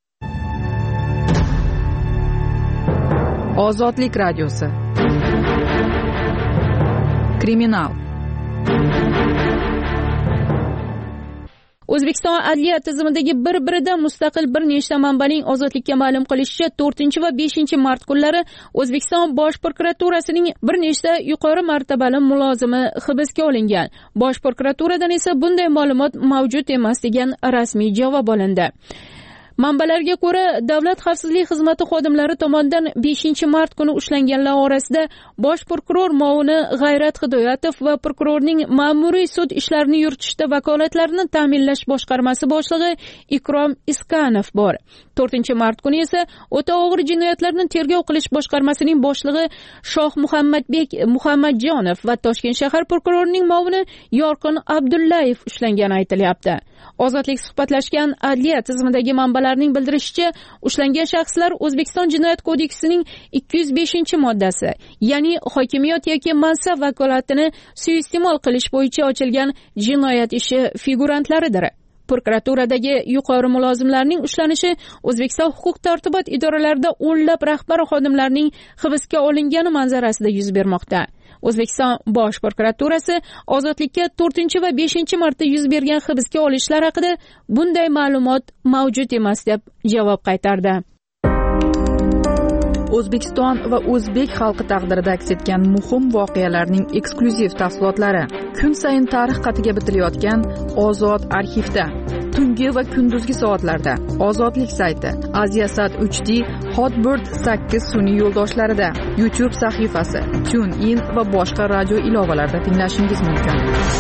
Ozodlik radiosi. Kriminal. O'zbekiston adliya tizimidagi bir-biridan mustaqil bir nechta manbaning ozodlikka ma'lum qilishicha 4 va 5-mart kunlari O'zbekiston Bosh prokuraturasining bir nechta yuqori martabali mulozimi hibsga olingan. Bosh prokuraturadan esa bunday ma'lumot mavjud emas degan rasmiy javob olindi. Manbalarga ko'ra, Davlat xavfsizlik xizmati xodimlari tomonidan 5-mart kuni ushlanganlar orasida bosh prokuror muovini G'ayrat Hidoyatov va prokurorning ma'muriy sud ishlarini yuritishda vakolatlarini ta'minlash boshqarmasi boshlig'i Ikrom Iskanov bor. 4-mart kuni esa o'ta og'ir jinoyatlarni tergov qilish boshqarmasining boshlig'i Shoh Muhammadbek Muhammadjonov va Toshkent shahar prokurorining muovini Yorqin Abdullayev ushlangani aytilyapti. Ozodlik suhbatlashgan adliya tizimidagi manbalarning bildirishicha, ushlangan shaxslar O'zbekiston Jinoyat kodeksining 205-moddasi, ya'ni hokimiyat yoki mansab vakolatini suiiste'mol qilish bo'yicha ochilgan jinoyat ishi figurantlaridir. Prokuraturadagi yuqori mulozimlarning ushlanishi O'zbekiston huquq-tartibot idoralarida o'nlab rahbar xodimlarning hibsga olingani manzarasida yuz bermoqda. O'zbekiston Bosh prokuraturasi ozodlikka 4 va 5-martda yuz bergan hibsga olishlar haqida bunday ma'lumot mavjud emas deb javob qaytardi. O'zbekiston va o'zbek xalqi taqdirida aks etgan muhim voqealarning eksklyuziv tafsilotlari kun sayin tarix qatiga bitilayotgan Ozod arxivda, tungi va kunduzgi soatlarda, Ozodlik sayti, Aziasat 3D, Hotbird 8 sun'iy yo'ldoshlarida, YouTube sahifasi, TuneIn va boshqa radio ilovalarida tinglashingiz mumkin.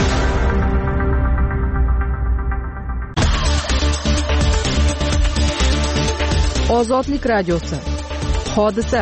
Ozodlik radiosi. Hodisa.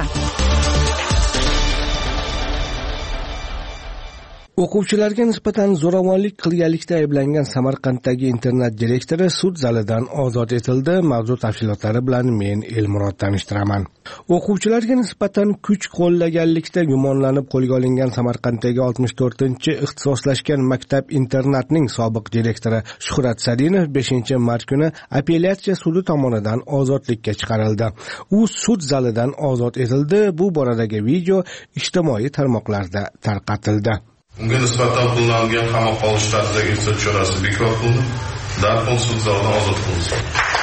O'quvchilarga nisbatan zo'ravonlik qilganlikda ayblangan Samarqanddagi internat direktori sud zalidan ozod etildi. Mavzu tafsilotlari bilan men Elmurod tanishtiraman. O'quvchilarga nisbatan kuch qo'llaganlikda gumonlanib qo'lga olingan Samarqanddagi 64-ixtisoslashgan maktab internatning sobiq direktori Shuhrat Sadinov 5-mart kuni apellyatsiya sudi tomonidan ozodlikka chiqarildi. U sud zalidan ozod etildi. Bu boradagi video ijtimoiy tarmoqlarda tarqatildi. Unga nisbatan qo'llanilgan qamoqqa olish tartibidagi ehtiyot chorasi bekor qilindi. Darhol sud zalidan ozod qilindi.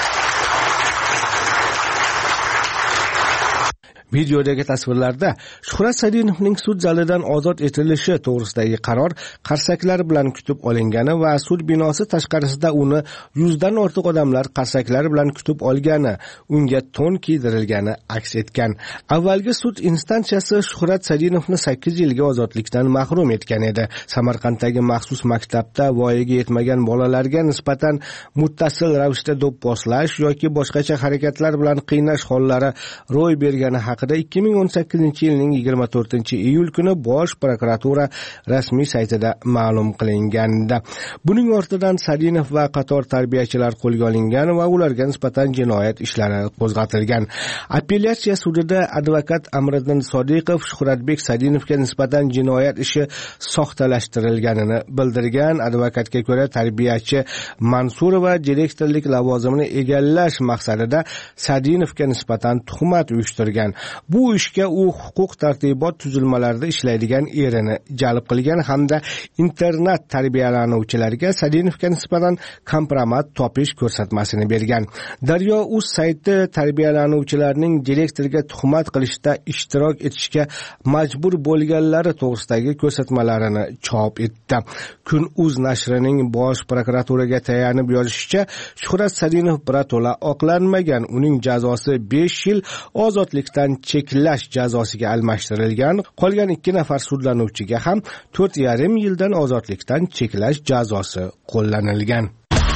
Videodagi tasvirlarda Shuhrat Sadinovning sud zalidan ozod etilishi to'g'risidagi qaror qarsaklar bilan kutib olingani va sud binosi tashqarisida uni 100 dan ortiq odamlar qarsaklar bilan kutib olgani, unga to'n kiydirilgani aks etgan. Avvalgi sud instansiyasi Shuhrat Sadinovni 8 yilga ozodlikdan mahrum etgan edi. Samarqanddagi maxsus maktabda voyaga yetmagan bolalarga nisbatan muttasil ravishda do'pposlash yoki boshqacha harakatlar bilan qiynash hollari ro'y bergani haqida 2018-yilning 24-iyul kuni Bosh prokuratura rasmiy saytida ma'lum qilingandi. Buning ortidan Sadinov va qator tarbiyachilar qo'lga olingan va ularga nisbatan jinoyat ishlari qo'zg'atilgan. Apellyatsiya sudida advokat Amriddin Sodiqov Shuhratbek Sadinovga nisbatan jinoyat ishi soxtalashtirilganini bildirgan. Advokatga ko'ra, tarbiyachi Mansurova direktorlik lavozimini egallash maqsadida Sadinovga nisbatan tuhmat uyushtirgan. Bu ishga u huquq tartibot tuzilmalarida ishlaydigan erini jalb qilgan hamda internat tarbiyalanuvchilariga Sadinovga nisbatan kompromat topish ko'rsatmasini bergan. Daryo.uz sayti tarbiyalanuvchilarning direktorga tuhmat qilishda ishtirok etishga majbur bo'lganlari to'g'risidagi ko'rsatmalarini chop etdi. Kun.uz nashrining Bosh prokuraturaga tayanib yozishicha, Shuhrat Sadinov birato'la oqlanmagan. Uning jazosi 5 yil ozodlikdan cheklash jazosiga almashtirilgan. Qolgan 2 nafar sudlanuvchiga ham 4,5 yildan ozodlikdan cheklash jazosi qo'llanilgan.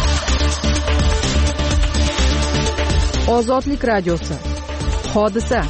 Ozodlik radiosi. Hodisa.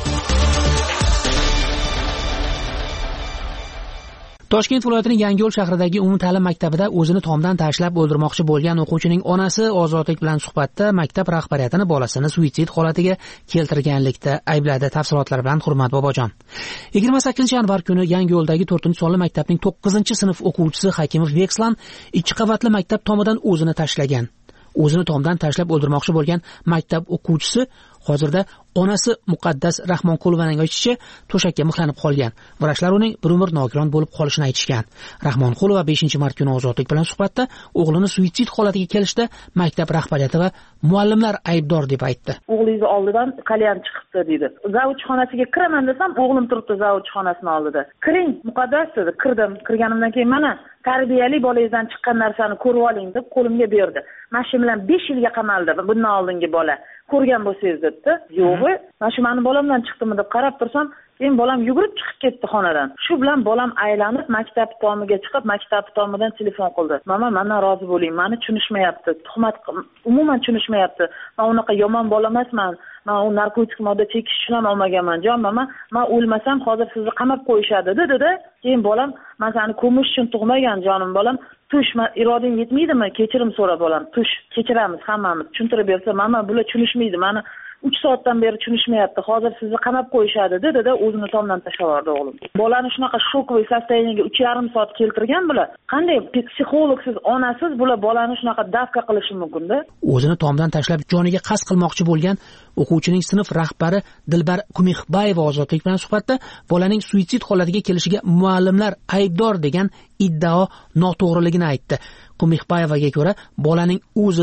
Toshkent viloyatining Yangiyo'l shahridagi umumta'lim maktabida o'zini tomdan tashlab o'ldirmoqchi bo'lgan o'quvchining onasi Ozodlik bilan suhbatda maktab rahbariyatini bolasini suitsid holatiga keltirganlikda aybladi. Tafsilotlar bilan Hurmat Bobojon. 28-yanvar kuni Yangiyo'ldagi 4-sonli maktabning 9-sinf o'quvchisi Hakimov Vekslan 2 qavatli maktab tomidan o'zini tashlagan. O'zini tomdan tashlab o'ldirmoqchi bo'lgan maktab o'quvchisi hozirda onasi Muqaddas Rahmonqulovaning aytishicha to'shakka mixlanib qolgan. Vrachlar uning bir umr nogiron bo'lib qolishini aytishgan. Rahmonqulova 5-mart kuni Ozodlik bilan suhbatda o'g'lini suitsid holatiga kelishda maktab rahbariyati va muallimlar aybdor deb aytdi. O'g'lingizni oldidan kalyan chiqibdi dedi. Zavod xonasiga kiraman desam, o'g'lim turibdi zavod xonasining oldida. Kiring, Muqaddas dedi. Kirdim. Kirganimdan keyin mana tarbiyali bolangizdan chiqqan narsani ko'rib oling deb qo'limga berdi. Mana shu bilan 5 yilga qamaldi bundan oldingi bola. Ko'rgan bo'lsangiz debdi. Yo'q, mana shu meni bolamdan chiqdimi deb qarab tursam, keyin bolam yugurib chiqib ketdi xonadan. Shu bilan bolam aylanib maktab tomiga chiqib, maktab tomidan telefon qildi. Mama, mendan rozi bo'ling, meni tushunishmayapti. Tuhmat umuman tushunishmayapti. Men unaqa yomon bola emasman. Men u narkotik modda chekish uchun ham olmaganman. Jon mama, men o'lmasam hozir sizni qamab qo'yishadi dedi. Keyin bolam, men seni ko'mish uchun tug'magan jonim bolam. Tush, iroding yetmaydimi? Kechirim so'ra bolam. Tush, kechiramiz hammamiz. Tushuntirib bersa, mama, bular tushunishmaydi. Meni 3 soatdan beri tushunishmayapti. Hozir sizni qamab qo'yishadi dedi. O'zini tomdan tashlab yubordi o'g'lim. Bolani shunaqa shokovoy состояниеga 3,5 soat keltirgan bular. Qanday psixologsiz, onasiz bular bolani shunaqa davka qilishi mumkin-da? O'zini tomdan tashlab joniga qasd qilmoqchi bo'lgan o'quvchining sinf rahbari Dilbar Kumixbayeva Ozodlik bilan suhbatda bolaning suitsid holatiga kelishiga muallimlar aybdor degan iddao noto'g'riligini aytdi. Kumixbayevaga ko'ra, bolaning o'zida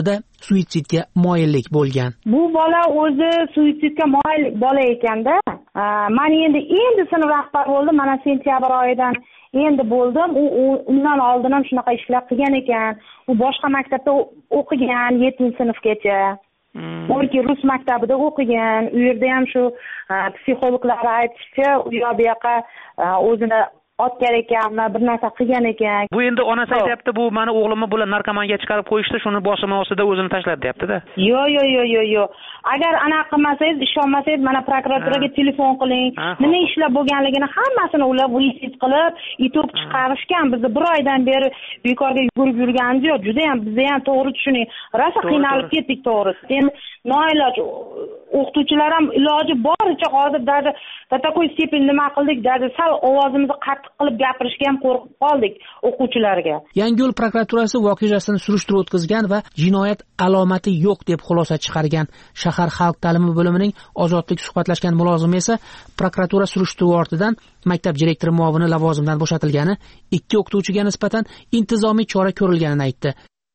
suitsidga moyillik bo'lgan. Bu bola o'zi suitsidga moyil bola ekanda, men endi sinf rahbari bo'ldim, mana sentyabr oyidan endi bo'ldim. Undan oldin ham shunaqa ishlar qilgan ekan. U boshqa maktabda o'qigan 7-sinfgacha. O'rki rus maktabida o'qigan. U yerda ham shu psixologlar aytishicha, u yoqqa o'zini otgan ekanmi, bir narsa qilgan ekan. Bu endi onasi aytayapti, bu meni o'g'limni bular narkomanga chiqarib qo'yishdi, shuni boshimni ostida o'zini tashladi deyapti-da. Yo'q. Agar anaqa qilmasangiz, ishonmasangiz, mana prokuraturaga telefon qiling. Nima ishlar bo'lganligini hammasini ular vyusit qilib, itib chiqarishgan. Biz bir oydan beri bekorga yugurib yurganimiz yo'q. Juda ham bizda ham to'g'ri tushuning. Rosa qiynalib ketdik to'g'risi. Endi noiloj o'qituvchilar ham iloji boricha hozir даже до такой степени nima qildik, даже sal ovozimizni qattiq qilib gapirishga ham qo'rqib qoldik o'quvchilarga. Yangiyo'l prokuraturasi voqea yuzasidan surishtiruv o'tkazgan va jinoyat alomati yo'q deb xulosa chiqargan. Shahar xalq ta'limi bo'limining ozodlik suhbatlashgan mulozimi esa prokuratura surishtiruvi ortidan maktab direktori muovini lavozimidan bo'shatilgani, 2 o'qituvchiga nisbatan intizomiy chora ko'rilganini aytdi.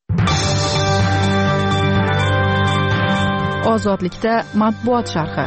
Ozodlikda matbuot sharhi.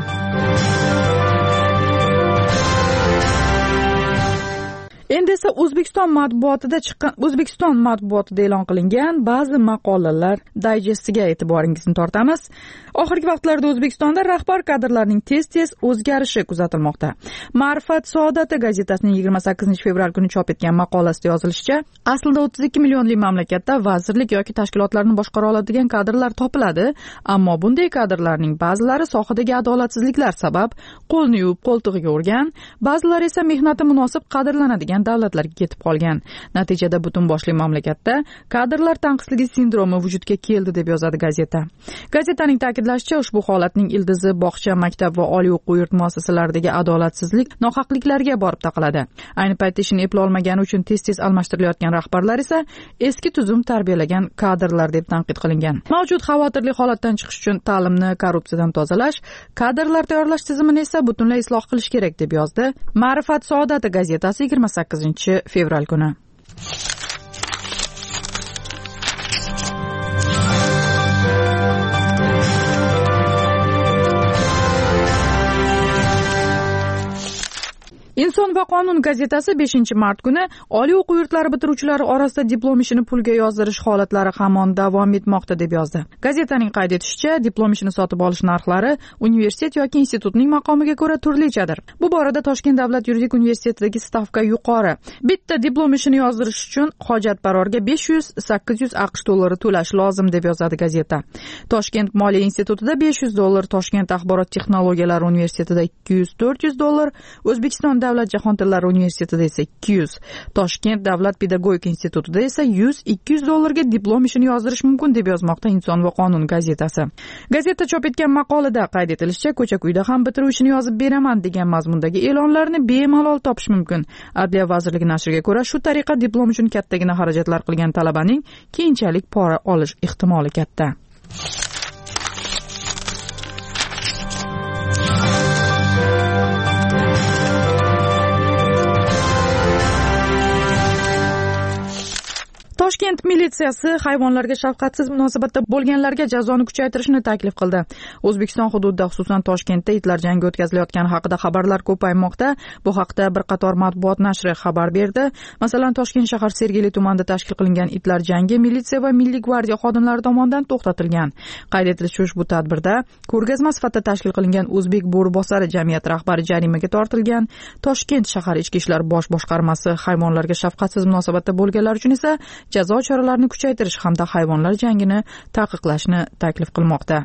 Endi esa O'zbekiston matbuotida e'lon qilingan ba'zi maqolalar dayjestiga e'tiboringizni tortamiz. Oxirgi vaqtlarda O'zbekistonda rahbar kadrlarning tez o'zgarishi kuzatilmoqda. Ma'rifat Saodati gazetasining 28 fevral kuni chop etgan maqolasida yozilishicha, aslida 32 millionli mamlakatda vazirlik yoki tashkilotlarni boshqara oladigan kadrlar topiladi, ammo bunday kadrlarning ba'zilari sohadagi adolatsizliklar sabab qo'lni yuvib qo'ltig'iga urgan, ba'zilari esa mehnati munosib qadrlanadigan davlatlarga ketib qolgan. Natijada butun boshli mamlakatda kadrlar tanqisligi sindromi vujudga keldi deb yozadi gazeta. Gazetaning ta'kidlashicha, ushbu holatning ildizi bog'cha, maktab va oliy o'quv yurt muassasalaridagi adolatsizlik, nohaqliklarga borib taqaladi. Ayni paytda ishini eplay olmagani uchun tez almashtirilayotgan rahbarlar esa eski tuzum tarbiyalagan kadrlar deb tanqid qilingan. Mavjud xavotirli holatdan chiqish uchun ta'limni korrupsiyadan tozalash, kadrlar tayyorlash tizimini esa butunlay isloh qilish kerak deb yozdi Ma'rifat Saodati gazetasi 28 fevral kuni. Inson va qonun gazetasi 5-mart kuni oliy o'quv yurtlari bitiruvchilari orasida diplom ishini pulga yozdirish holatlari hamon davom etmoqda deb yozdi. Gazetaning qayd etishicha, diplom ishini sotib olish narxlari universitet yoki institutning maqomiga ko'ra turlichadir. Bu borada Toshkent davlat yuridik universitetidagi stavka yuqori. Bitta diplom ishini yozdirish uchun hojatparorga 500-800 AQSh dollari to'lash lozim deb yozadi gazeta. Toshkent moliya institutida 500 dollar, Toshkent axborot texnologiyalari universitetida 200-400 dollar, O'zbekiston davlat jahon tillari universitetida esa 200, Toshkent davlat pedagogika institutida esa 100-200 dollarga diplom ishini yozdirish mumkin deb yozmoqda Inson va qonun gazetasi. Gazeta chop etgan maqolada qayd etilishicha, ko'cha-kuyda ham bitiruv ishini yozib beraman degan mazmundagi e'lonlarni bemalol topish mumkin. Adliya vazirligi nashriga ko'ra, shu tariqa diplom uchun kattagina xarajatlar qilgan talabaning keyinchalik pora olish ehtimoli katta. Toshkent militsiyasi hayvonlarga shafqatsiz munosabatda bo'lganlarga jazoni kuchaytirishni taklif qildi. O'zbekiston hududida, xususan Toshkentda itlar jangi o'tkazilayotgani haqida xabarlar ko'paymoqda. Bu haqda bir qator matbuot nashri xabar berdi. Masalan, Toshkent shahar Sergeli tumanida tashkil qilingan itlar jangi militsiya va Milliy gvardiya xodimlari tomonidan to'xtatilgan. Qayd etilishicha, ushbu tadbirda ko'rgazma sifatida tashkil qilingan O'zbek bo'ri-bosari jamiyati rahbari jarimaga tortilgan. Toshkent shahar ichki ishlar bosh boshqarmasi hayvonlarga shafqatsiz munosabatda bo'lganlar uchun esa jazo choralarini kuchaytirish hamda hayvonlar jangini taqiqlashni taklif qilmoqda.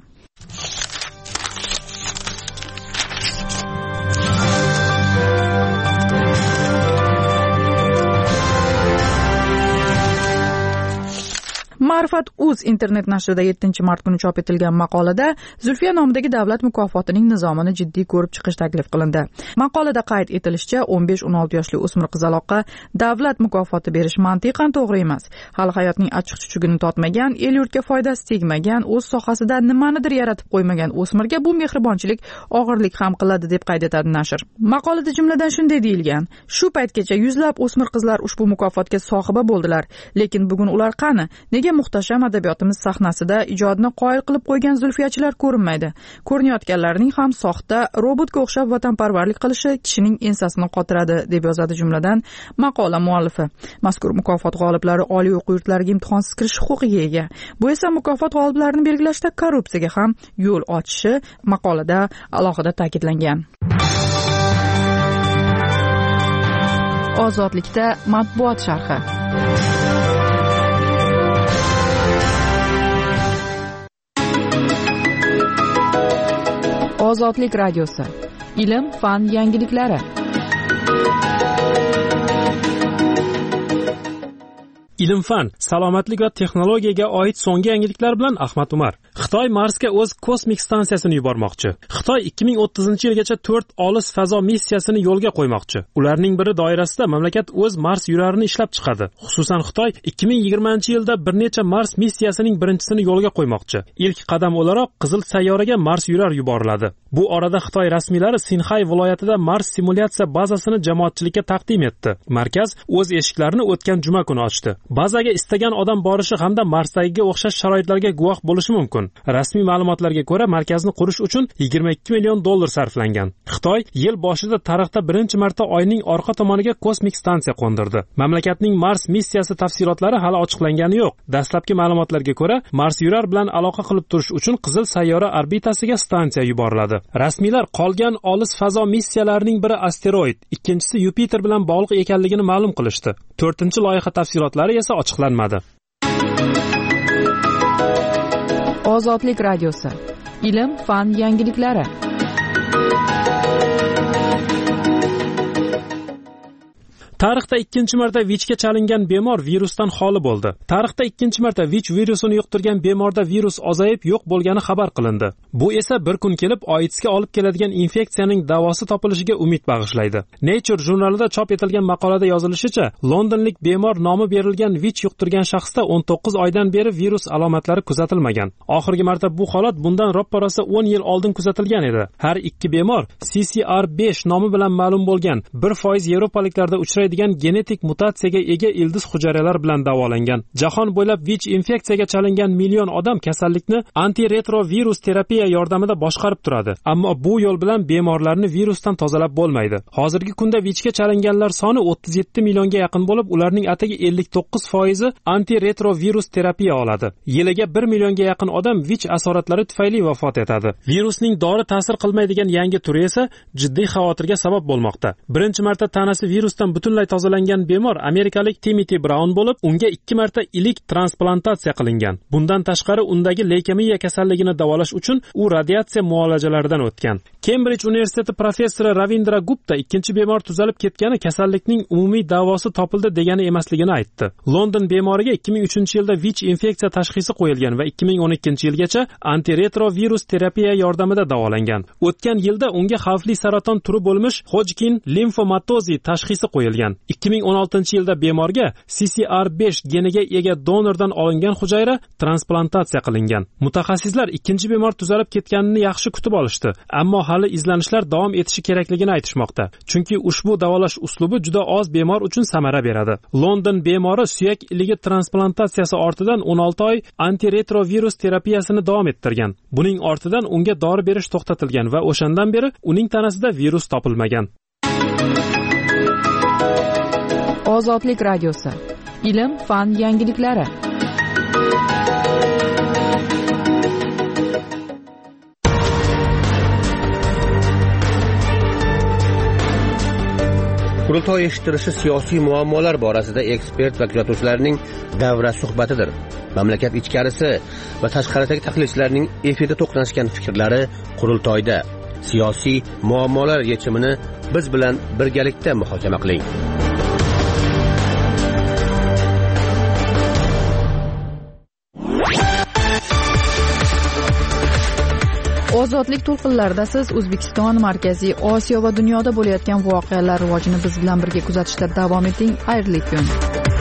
Ma'rifat.uz internet nashrida 7-mart kuni chop etilgan maqolada Zulfiya nomidagi davlat mukofotining nizomini jiddiy ko'rib chiqish taklif qilindi. Maqolada qayd etilishicha, 15-16 yoshli o'smir qizaloqqa davlat mukofoti berish mantiqan to'g'ri emas. Hali hayotning achchiq-chuchugini totmagan, el yurtga foydasi tegmagan, o'z sohasida nimanidir yaratib qo'ymagan o'smirga bu mehribonchilik og'irlik ham qiladi deb qayd etadi nashr. Maqolada jumladan shunday deyilgan: shu paytgacha yuzlab o'smir qizlar ushbu mukofotga sohiba bo'ldilar, lekin bugun ular qani? Nega muhtasham adabiyotimiz sahnasida ijodni qoyil qilib qo'ygan zulfiyachilar ko'rinmaydi. Ko'rinayotganlarning ham soxta, robotga o'xshab vatanparvarlik qilishi kishining ensasini qotiradi, deb yozadi jumladan maqola muallifi. Mazkur mukofot g'oliblari oliy o'quv yurtlariga imtihonsiz kirish huquqiga ega. Bu esa mukofot g'oliblarini belgilashda korrupsiyaga ham yo'l ochishi maqolada alohida ta'kidlangan. Ozodlikda matbuot sharhi. Ozodlik radiosi. Ilm, fan yangiliklari. Ilm-fan, salomatlik va texnologiyaga oid so'nggi yangiliklar bilan Ahmad Umar. Xitoy Marsga o'z kosmik stansiyasini yubormoqchi. Xitoy 2030-yilgacha 4 olis fazo missiyasini yo'lga qo'ymoqchi. Ularning biri doirasida mamlakat o'z Mars yurarini ishlab chiqadi. Xususan Xitoy 2020-yilda bir necha Mars missiyasining birinchisini yo'lga qo'ymoqchi. Ilk qadam o'laroq Qizil sayyoraga Mars yurar yuboriladi. Bu orada Xitoy rasmiylari Sinxay viloyatida Mars simulyatsiya bazasini jamoatchilikka taqdim etdi. Markaz o'z eshiklarini o'tgan juma kuni ochdi. Bazaga istagan odam borishi hamda Marsdagiga o'xshash sharoitlarga guvoh bo'lishi mumkin. Rasmiy ma'lumotlarga ko'ra, markazni qurish uchun $22 million sarflangan. Xitoy yil boshida tarixda birinchi marta Oyning orqa tomoniga kosmik stansiya qo'ndirdi. Mamlakatning Mars missiyasi tafsilotlari hali ochiqlangani yo'q. Dastlabki ma'lumotlarga ko'ra, Mars yurar bilan aloqa qilib turish uchun Qizil sayyora orbitasiga stansiya yuboriladi. Rasmiylar qolgan olis fazo missiyalarining biri asteroid, ikkinchisi Yupiter bilan bog'liq ekanligini ma'lum qilishdi. 4-loyiha tafsilotlari esa ochiqlanmadi. Ozodlik radiosi. Ilm, fan yangiliklari. Tarixda ikkinchi marta VIChga chalingan bemor virusdan xoli bo'ldi. Tarixda ikkinchi marta VICh virusini yuqtirgan bemorda virus ozayib yo'q bo'lgani xabar qilindi. Bu esa bir kun kelib AIDSga olib keladigan infeksiyaning davosi topilishiga umid bag'ishlaydi. Nature jurnalida chop etilgan maqolada yozilishicha, londonlik bemor nomi berilgan VICh yuqtirgan shaxsda 19 oydan beri virus alomatlari kuzatilmagan. Oxirgi marta bu holat bundan roppa-rosa 10 yil oldin kuzatilgan edi. Har ikki bemor CCR5 nomi bilan ma'lum bo'lgan 1% yevropaliklarda uchraydigan genetik mutatsiyaga ega ildiz hujayralar bilan davolangan. Jahon bo'ylab VICh infeksiyaga chalingan million odam kasallikni antiretrovirus terapiya yordamida boshqarib turadi. Ammo bu yo'l bilan bemorlarni virusdan tozalab bo'lmaydi. Hozirgi kunda VIChga chalinganlar soni 37 millionga yaqin bo'lib, ularning atigi 59% antiretrovirus terapiya oladi. Yiliga 1 millionga yaqin odam VICh asoratlari tufayli vafot etadi. Virusning dori ta'sir qilmaydigan yangi turi esa jiddiy xavotirga sabab bo'lmoqda. Birinchi marta tanasi virusdan butunlay tozalangan bemor amerikalik Timothy Brown bo'lib, unga 2 marta ilik transplantatsiya qilingan. Bundan tashqari undagi leykemiya kasalligini davolash uchun u radiatsiya muolajalaridan o'tgan. Cambridge universiteti professori Ravindra Gupta ikkinchi bemor tuzalib ketgani kasallikning umumiy davosi topildi degani emasligini aytdi. London bemoriga 2003-yilda VICh infeksiya tashxisi qo'yilgan va 2012-yilgacha antiretrovirus terapiya yordamida davolangan. O'tgan yilda unga xavfli saraton turi bo'lmish Hodgkin limfomatozi tashxisi qo'yilgan. 2016-yilda bemorga CCR5 geniga ega donordan olingan hujayra transplantatsiya qilingan. Mutaxassislar ikkinchi bemor tuzalib ketganini yaxshi kutib olishdi, ammo hali izlanishlar davom etishi kerakligini aytishmoqda. Chunki ushbu davolash uslubi juda oz bemor uchun samara beradi. London bemori suyak iligi transplantatsiyasi ortidan 16 oy antiretrovirus terapiyasini davom ettirgan. Buning ortidan unga dori berish to'xtatilgan va o'shandan beri uning tanasida virus topilmagan. Ozodlik radiosi. Ilm, fan yangiliklari. Qurultoy eshittirishi siyosiy muammolar borasida ekspert va kuzatuvchilarning davra suhbatidir. Mamlakat ichkarisi va tashqaridagi tahlilchilarning efirda to'qnashgan fikrlari qurultoyda. Siyosiy muammolar yechimini biz bilan birgalikda muhokama qiling. Ozodlik to'lqinlarida siz O'zbekiston, Markaziy Osiyo va dunyoda bo'layotgan voqealar rivojini biz bilan birga kuzatishda davom eting. Xayrli kun.